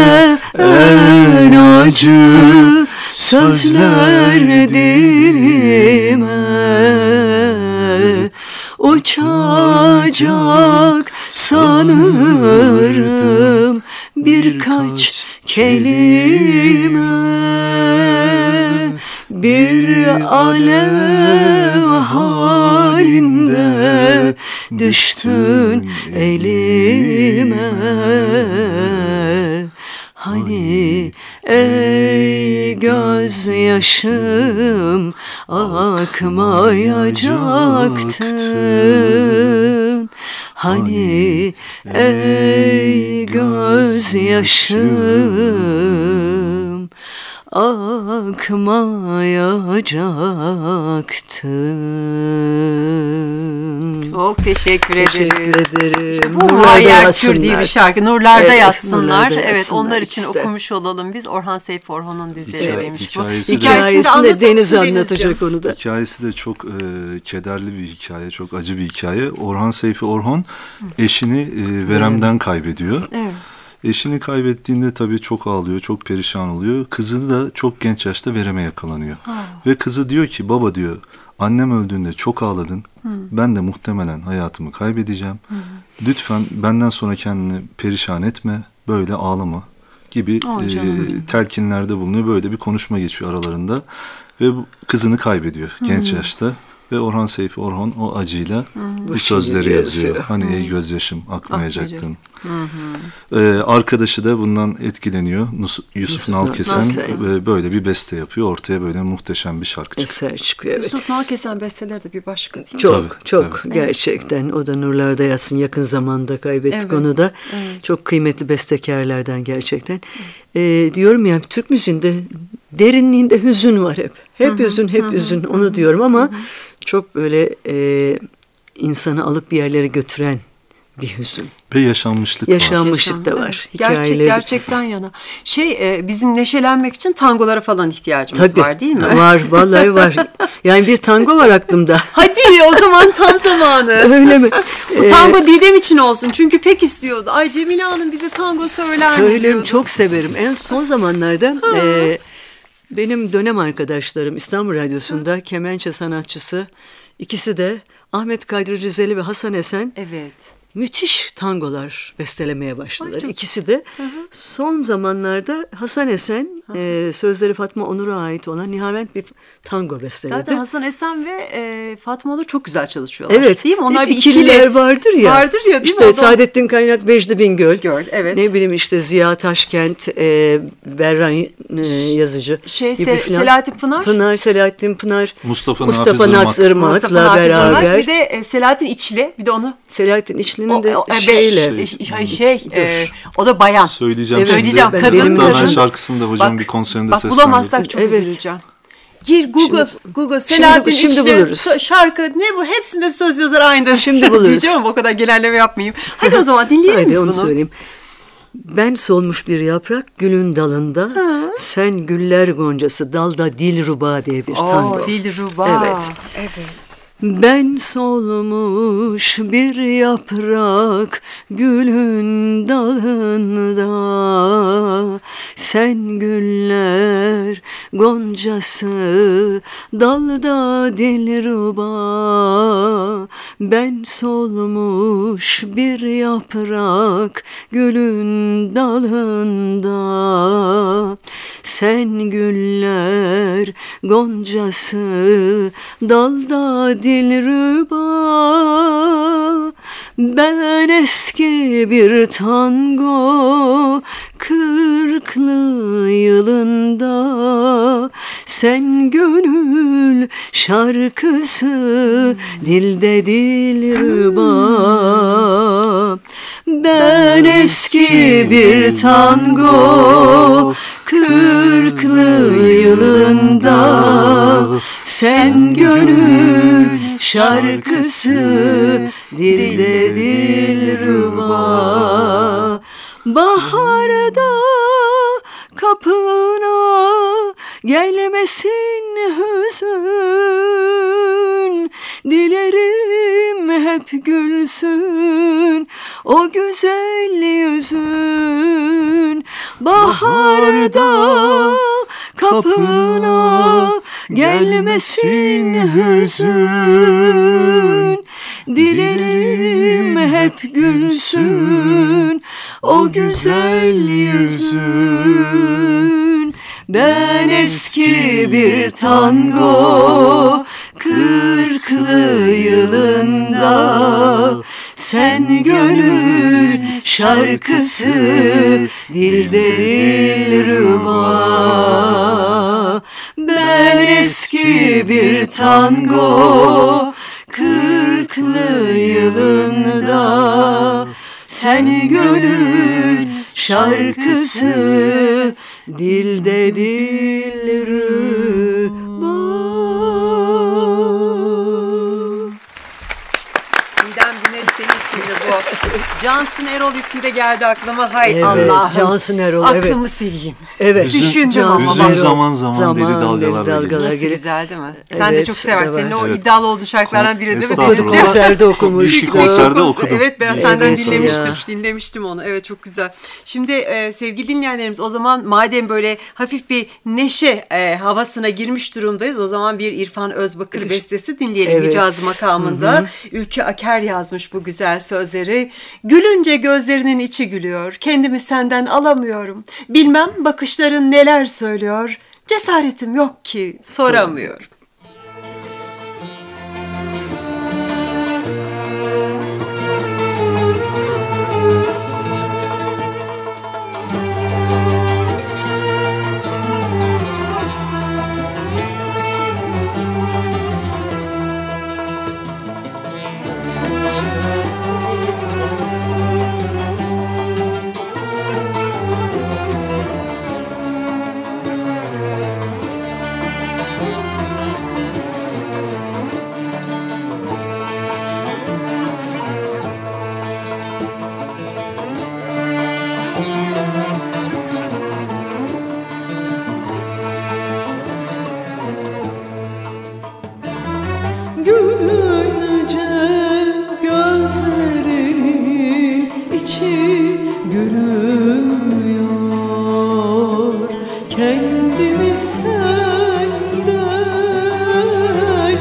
Speaker 7: en acı sözler dilime, uçacak sanırım birkaç kelime. Bir alev halinde düştün elime. Hani ey gözyaşım akmayacaktın. Hani ey gözyaşım akmayacaktın.
Speaker 1: Çok teşekkür ederiz.
Speaker 7: Teşekkür ederim.
Speaker 1: İşte bu
Speaker 7: Nurlarda
Speaker 1: Hayyar
Speaker 7: yatsınlar.
Speaker 1: Kür diye bir şarkı. Nurlarda
Speaker 7: Evet,
Speaker 1: yatsınlar.
Speaker 7: nurlarda
Speaker 1: Evet,
Speaker 7: yatsınlar
Speaker 1: onlar için
Speaker 7: işte.
Speaker 1: okumuş olalım biz. Orhan Seyfi Orhan'ın dizeleriymiş
Speaker 8: Evet,
Speaker 1: bu.
Speaker 8: hikayesi de-
Speaker 7: Hikayesini
Speaker 1: anlatır
Speaker 7: Deniz
Speaker 1: mısın
Speaker 7: anlatacak onu da.
Speaker 8: Hikayesi de çok e, kederli bir hikaye, çok acı bir hikaye. Orhan Seyfi Orhan eşini e, veremden kaybediyor.
Speaker 1: Evet.
Speaker 8: Eşini kaybettiğinde tabii çok ağlıyor, çok perişan oluyor. Kızı da çok genç yaşta vereme yakalanıyor. Ha. Ve kızı diyor ki, baba diyor, annem öldüğünde çok ağladın. Hı. Ben de muhtemelen hayatımı kaybedeceğim. Hı. Lütfen benden sonra kendini perişan etme, böyle ağlama gibi e, telkinlerde bulunuyor. Böyle bir konuşma geçiyor aralarında. Ve bu, kızını kaybediyor Hı. genç yaşta. Ve Orhan Seyfi Orhan o acıyla Hı. bu sözleri yazıyor. Hani Hı. ey gözyaşım akmayacaktın. Hı hı. Ee, arkadaşı da bundan etkileniyor. Yusuf, Yusuf Nalkesen e, böyle bir beste yapıyor. Ortaya böyle muhteşem bir şarkı çıkıyor.
Speaker 7: Eser çıkıyor. Evet.
Speaker 1: Yusuf Nalkesen besteleri de bir başka değil mi?
Speaker 7: Çok
Speaker 8: Tabii,
Speaker 7: çok
Speaker 8: tabii.
Speaker 7: gerçekten. O da nurlarda yatsın, yakın zamanda kaybettik
Speaker 1: Evet,
Speaker 7: onu da.
Speaker 1: evet.
Speaker 7: Çok kıymetli bestekarlardan gerçekten. Ee, diyorum ya, Türk müziğinde derinliğinde hüzün var hep. Hep hı hı, hüzün, hep hı, hüzün. Hı, onu hı, diyorum ama hı. çok böyle e, insanı alıp bir yerlere götüren bir hüzün.
Speaker 8: Ve yaşanmışlık,
Speaker 7: yaşanmışlık
Speaker 8: var.
Speaker 7: da var.
Speaker 1: Gerçek,
Speaker 7: Hikayeleri...
Speaker 1: gerçekten yana. Şey e, bizim neşelenmek için tangolara falan ihtiyacımız
Speaker 7: Tabii,
Speaker 1: var değil mi?
Speaker 7: Var, vallahi var. Yani bir tango var aklımda.
Speaker 1: Hadi o zaman tam zamanı.
Speaker 7: Öyle mi?
Speaker 1: Bu tango Didem için olsun. Çünkü pek istiyordu. Ay Cemile Hanım bize tango söyler mi
Speaker 7: Söyleyeyim,
Speaker 1: diyordu.
Speaker 7: çok severim. En son zamanlarda e, benim dönem arkadaşlarım İstanbul Radyosu'nda kemençe sanatçısı, ikisi de Ahmet Kadri Rizeli ve Hasan Esen.
Speaker 1: Evet.
Speaker 7: Müthiş tangolar bestelemeye başladılar.
Speaker 1: Ay,
Speaker 7: İkisi de hı hı. Son zamanlarda Hasan Esen e, sözleri Fatma Onur'a ait olan Nihavent bir tango besteledi.
Speaker 1: Zaten Hasan Esen ve e, Fatma Onur çok güzel çalışıyorlar.
Speaker 7: Evet.
Speaker 1: Değil mi? Onlar bir
Speaker 7: ikililer
Speaker 1: ikili
Speaker 7: vardır ya.
Speaker 1: Vardır ya değil
Speaker 7: işte
Speaker 1: mi?
Speaker 7: İşte Saadettin Kaynak, Vecdi Bingöl.
Speaker 1: Göl, evet.
Speaker 7: Ne bileyim işte Ziya Taşkent, e, Berran e, yazıcı.
Speaker 1: Şey,
Speaker 7: gibi
Speaker 1: Se-
Speaker 7: falan.
Speaker 1: Selahattin Pınar.
Speaker 7: Pınar, Selahattin Pınar.
Speaker 8: Mustafa,
Speaker 7: Mustafa
Speaker 8: Nafiz
Speaker 7: Irmak'la
Speaker 1: Mustafa Nafiz
Speaker 7: beraber.
Speaker 1: Irmak, bir de e, Selahattin İçli. Bir de onu.
Speaker 7: Selahattin İçli'nin de
Speaker 1: O, o,
Speaker 7: şeyle.
Speaker 1: Şey, şey e, o da bayan.
Speaker 8: Söyleyeceğim.
Speaker 7: Evet,
Speaker 1: Söyleyeceğim.
Speaker 8: Şimdi.
Speaker 1: Kadın,
Speaker 7: Benim
Speaker 8: Hatta
Speaker 1: kadın.
Speaker 8: ben şarkısını da hocam
Speaker 1: Bak,
Speaker 8: bir konserinde
Speaker 1: bak
Speaker 8: seslendirdim.
Speaker 1: bulamazsak çok
Speaker 7: Evet.
Speaker 1: üzüleceğim. Gir Google,
Speaker 7: Şimdi-
Speaker 1: Google
Speaker 7: şimdi-
Speaker 1: Selahattin
Speaker 7: şimdi
Speaker 1: İçli
Speaker 7: buluruz.
Speaker 1: so- şarkı ne bu? Hepsinde söz yazar aynı.
Speaker 7: Şimdi buluruz.
Speaker 1: Diyeceğim ama o kadar genelleme yapmayayım. Hadi o zaman dinleyelim
Speaker 7: Haydi
Speaker 1: biz
Speaker 7: onu
Speaker 1: bunu.
Speaker 7: söyleyeyim. Ben solmuş bir yaprak gülün dalında, sen güller goncası dalda Dilruba diye bir tango.
Speaker 1: Oo, Dilruba.
Speaker 7: Evet.
Speaker 1: Evet.
Speaker 7: Ben solmuş bir yaprak gülün dalında, sen güller goncası dalda dilruba. Ben solmuş bir yaprak gülün dalında, sen güller goncası dalda dilruba. Ben eski bir tango kırklı yılında, sen gönül şarkısı dilde dilruba. Ben eski bir tango kırklı yılında, sen gönül şarkısı dilde dilruba. Baharda kapına gelmesin hüzün, dilerim hep gülsün o güzel yüzün. Baharda kapına gelmesin hüzün, dilerim hep gülsün o güzel yüzün. Ben eski bir tango kırklı yılında, sen gönül şarkısı dilde dilruba. Ben eski bir tango kırklı yılında, sen gönül şarkısı dilde dilruba.
Speaker 1: Midem Güneri senin içindi bu. Cansın Erol ismi de geldi aklıma. Hay
Speaker 7: Evet,
Speaker 1: Allah'ım.
Speaker 7: Cansın Erol,
Speaker 1: Aklımı
Speaker 7: evet.
Speaker 1: seveyim.
Speaker 7: Evet.
Speaker 1: Düşündüm
Speaker 7: Cansın
Speaker 1: ama.
Speaker 8: Hüzün
Speaker 7: Erol.
Speaker 8: zaman zaman deli dalgalar
Speaker 7: deli dalgalar
Speaker 1: Nasıl
Speaker 7: gelir.
Speaker 1: güzel değil mi? Sen de
Speaker 7: Evet,
Speaker 1: çok seversin.
Speaker 7: evet.
Speaker 1: Senin o
Speaker 8: Evet.
Speaker 1: iddialı olduğu şarkılardan biri değil mi?
Speaker 8: Estağfurullah.
Speaker 1: Benim-
Speaker 7: Konserde okumuştum.
Speaker 8: Bir iki konserde okudum.
Speaker 1: Evet ben senden
Speaker 7: Evet
Speaker 1: dinlemiştim.
Speaker 7: ya.
Speaker 1: Dinlemiştim onu. Evet çok güzel. Şimdi e, sevgili dinleyenlerimiz, o zaman madem böyle hafif bir neşe e, havasına girmiş durumdayız, o zaman bir İrfan Özbakır bestesi dinleyelim.
Speaker 7: Evet.
Speaker 1: Hicaz makamında. Ülkü Aker yazmış bu güzel sözleri. Gülünce gözlerinin içi gülüyor. Kendimi senden alamıyorum. Bilmem bakışların neler söylüyor. Cesaretim yok ki soramıyorum.
Speaker 6: Gülünce gözlerinin içi gülüyor. Kendimi senden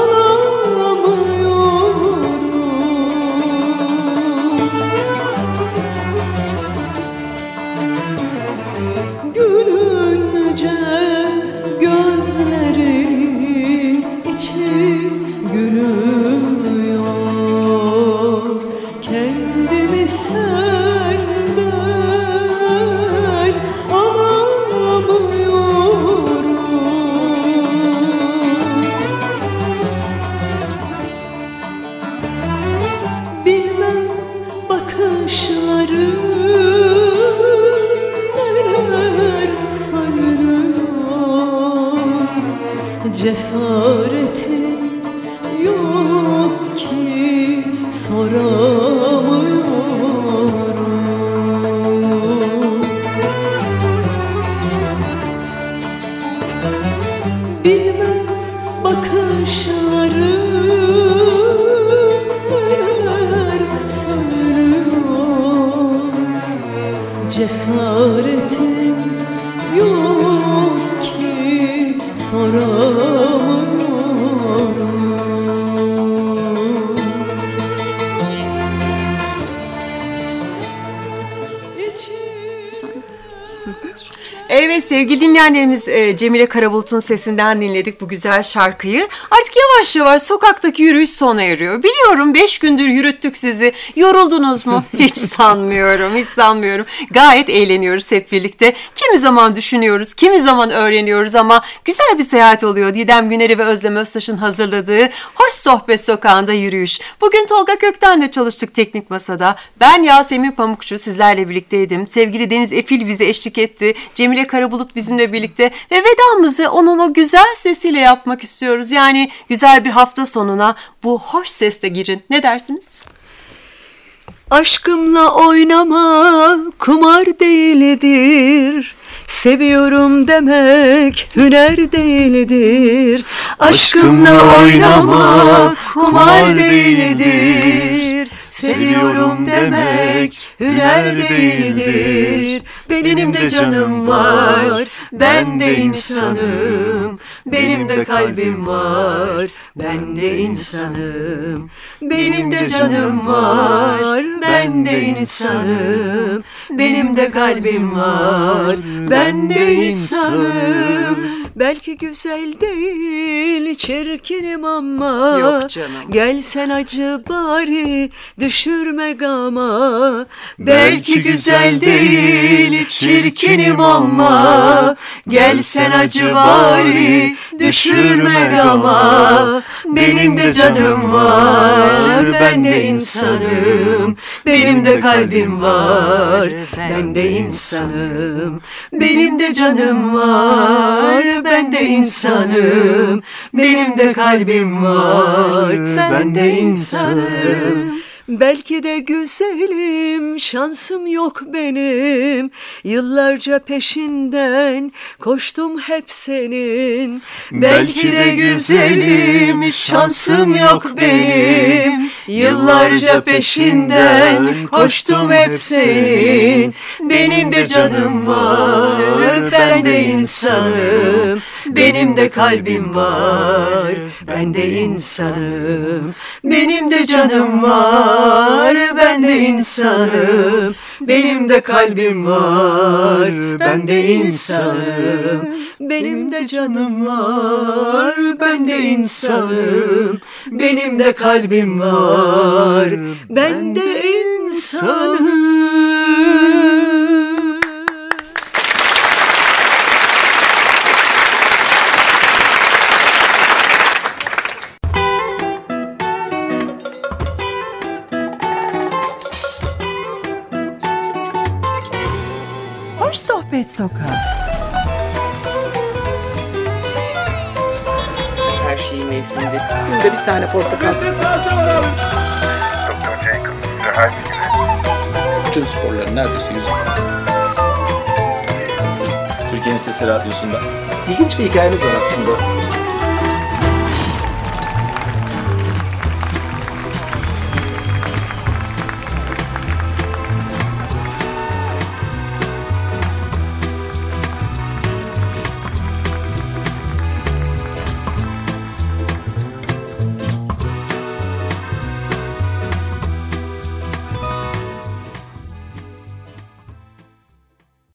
Speaker 6: alamıyorum. Gülünce gözlerin içi gülüyor. Kendimi senden alamıyorum. Bilmem bakışları neler söylüyor. Cesaretim yok ki soramıyorum. Bilmem bakışları
Speaker 1: Evet sevgili dinleyenlerimiz, e, Cemile Karabulut'un sesinden dinledik bu güzel şarkıyı. Artık yavaş yavaş sokaktaki yürüyüş sona eriyor. Biliyorum beş gündür yürüttük sizi. Yoruldunuz mu? Hiç sanmıyorum, hiç sanmıyorum. Gayet eğleniyoruz hep birlikte. Kimi zaman düşünüyoruz, kimi zaman öğreniyoruz ama güzel bir seyahat oluyor. Didem Güner'i ve Özlem Öztaş'ın hazırladığı Hoş Sohbet Sokağı'nda yürüyüş. Bugün Tolga Kökten'le çalıştık Teknik Masa'da. Ben Yasemin Pamukçu sizlerle birlikteydim. Sevgili Deniz Efil bize eşlik etti. Cemile Karabulut bizimle birlikte ve vedamızı onun o güzel sesiyle yapmak istiyoruz. Yani güzel bir hafta sonuna bu hoş sesle girin. Ne dersiniz?
Speaker 7: Aşkımla oynama kumar değildir. Seviyorum demek hüner değildir. Aşkımla oynama kumar değildir. Seviyorum demek hüner değildir. Benim de canım var, ben de insanım. Benim de kalbim var, ben de insanım. Benim de canım var, ben de insanım. Benim de kalbim var, ben de insanım. Belki güzel değil, çirkinim ama
Speaker 1: Yok canım.
Speaker 7: Gel sen acı bari, düşürme gama.
Speaker 8: Belki güzel değil, çirkinim ama
Speaker 7: Gel sen acı bari, düşürme gama. Benim de canım var, ben de insanım. Benim de kalbim var, ben de insanım. Benim de canım var, ben de insanım. Benim de kalbim var, ben de insanım. Belki de güzelim, şansım yok benim. Yıllarca peşinden koştum hep senin. Belki de güzelim, şansım yok benim. Yıllarca peşinden koştum hep senin. Benim de canım var, ben de insanım. Benim de kalbim var, ben de insanım. Benim de canım var, ben de insanım. Benim de kalbim var, ben de insanım. Benim de canım var, ben de insanım. Benim de kalbim var, ben de insanım.
Speaker 1: Hoş Sohbet Sokağı.
Speaker 2: Her şeyin mevsiminde. Günde bir tane portakal.
Speaker 3: Doktor Jekyll ve Hyde gibi.
Speaker 4: Bütün sporların neredeyse yüzü. Türkiye'nin Sesi Radyosu'nda
Speaker 5: İlginç bir hikayeniz var aslında.